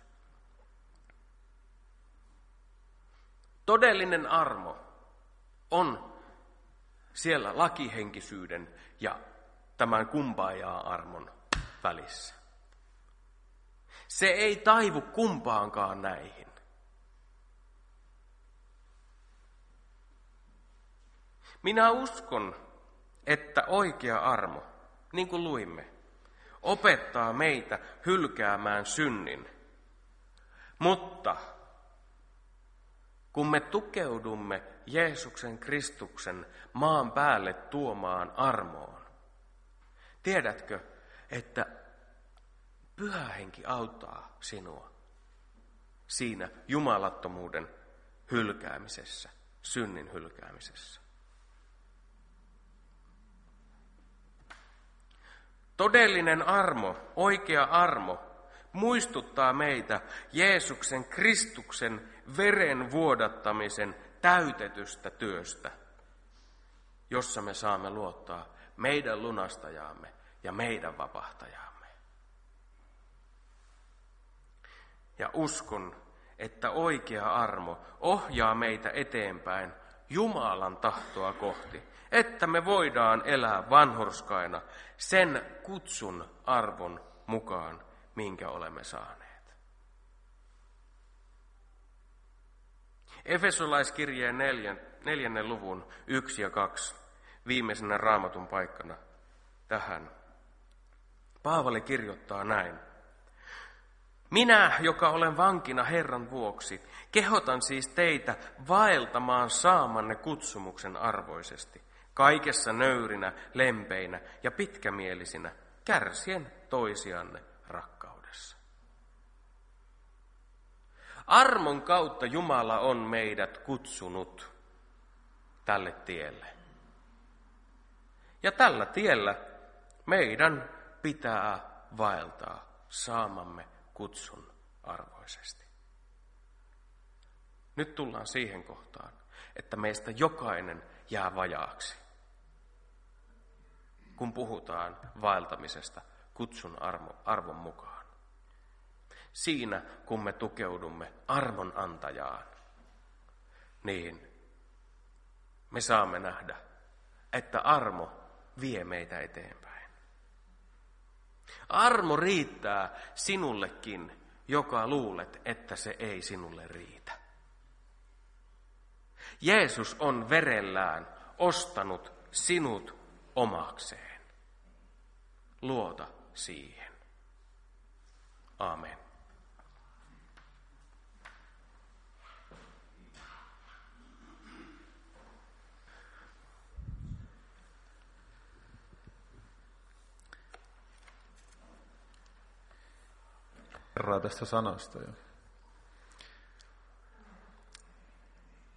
Todellinen armo on siellä lakihenkisyyden ja tämän kumpaajaa armon välissä. Se ei taivu kumpaankaan näihin. Minä uskon, että oikea armo, niin kuin luimme, opettaa meitä hylkäämään synnin. Mutta kun me tukeudumme Jeesuksen Kristuksen maan päälle tuomaan armoon, tiedätkö, että Pyhä Henki auttaa sinua siinä jumalattomuuden hylkäämisessä, synnin hylkäämisessä. Todellinen armo, oikea armo, muistuttaa meitä Jeesuksen Kristuksen veren vuodattamisen täytetystä työstä, jossa me saamme luottaa meidän lunastajaamme ja meidän vapahtajaamme. Ja uskon, että oikea armo ohjaa meitä eteenpäin Jumalan tahtoa kohti, että me voidaan elää vanhurskaina sen kutsun arvon mukaan, minkä olemme saaneet. Efesolaiskirjeen neljän, neljännen luvun yksi ja kaksi, viimeisenä Raamatun paikkana tähän. Paavali kirjoittaa näin. Minä, joka olen vankina Herran vuoksi, kehotan siis teitä vaeltamaan saamanne kutsumuksen arvoisesti, kaikessa nöyrinä, lempeinä ja pitkämielisinä, kärsien toisianne rakkaudessa. Armon kautta Jumala on meidät kutsunut tälle tielle. Ja tällä tiellä meidän pitää vaeltaa saamamme kutsun arvoisesti. Nyt tullaan siihen kohtaan, että meistä jokainen jää vajaaksi, kun puhutaan vaeltamisesta kutsun arvon mukaan. Siinä, kun me tukeudumme armon antajaan, niin me saamme nähdä, että armo vie meitä eteenpäin. Armo riittää sinullekin, joka luulet, että se ei sinulle riitä. Jeesus on verellään ostanut sinut omakseen. Luota siihen. Aamen. Herraa tästä sanasta ja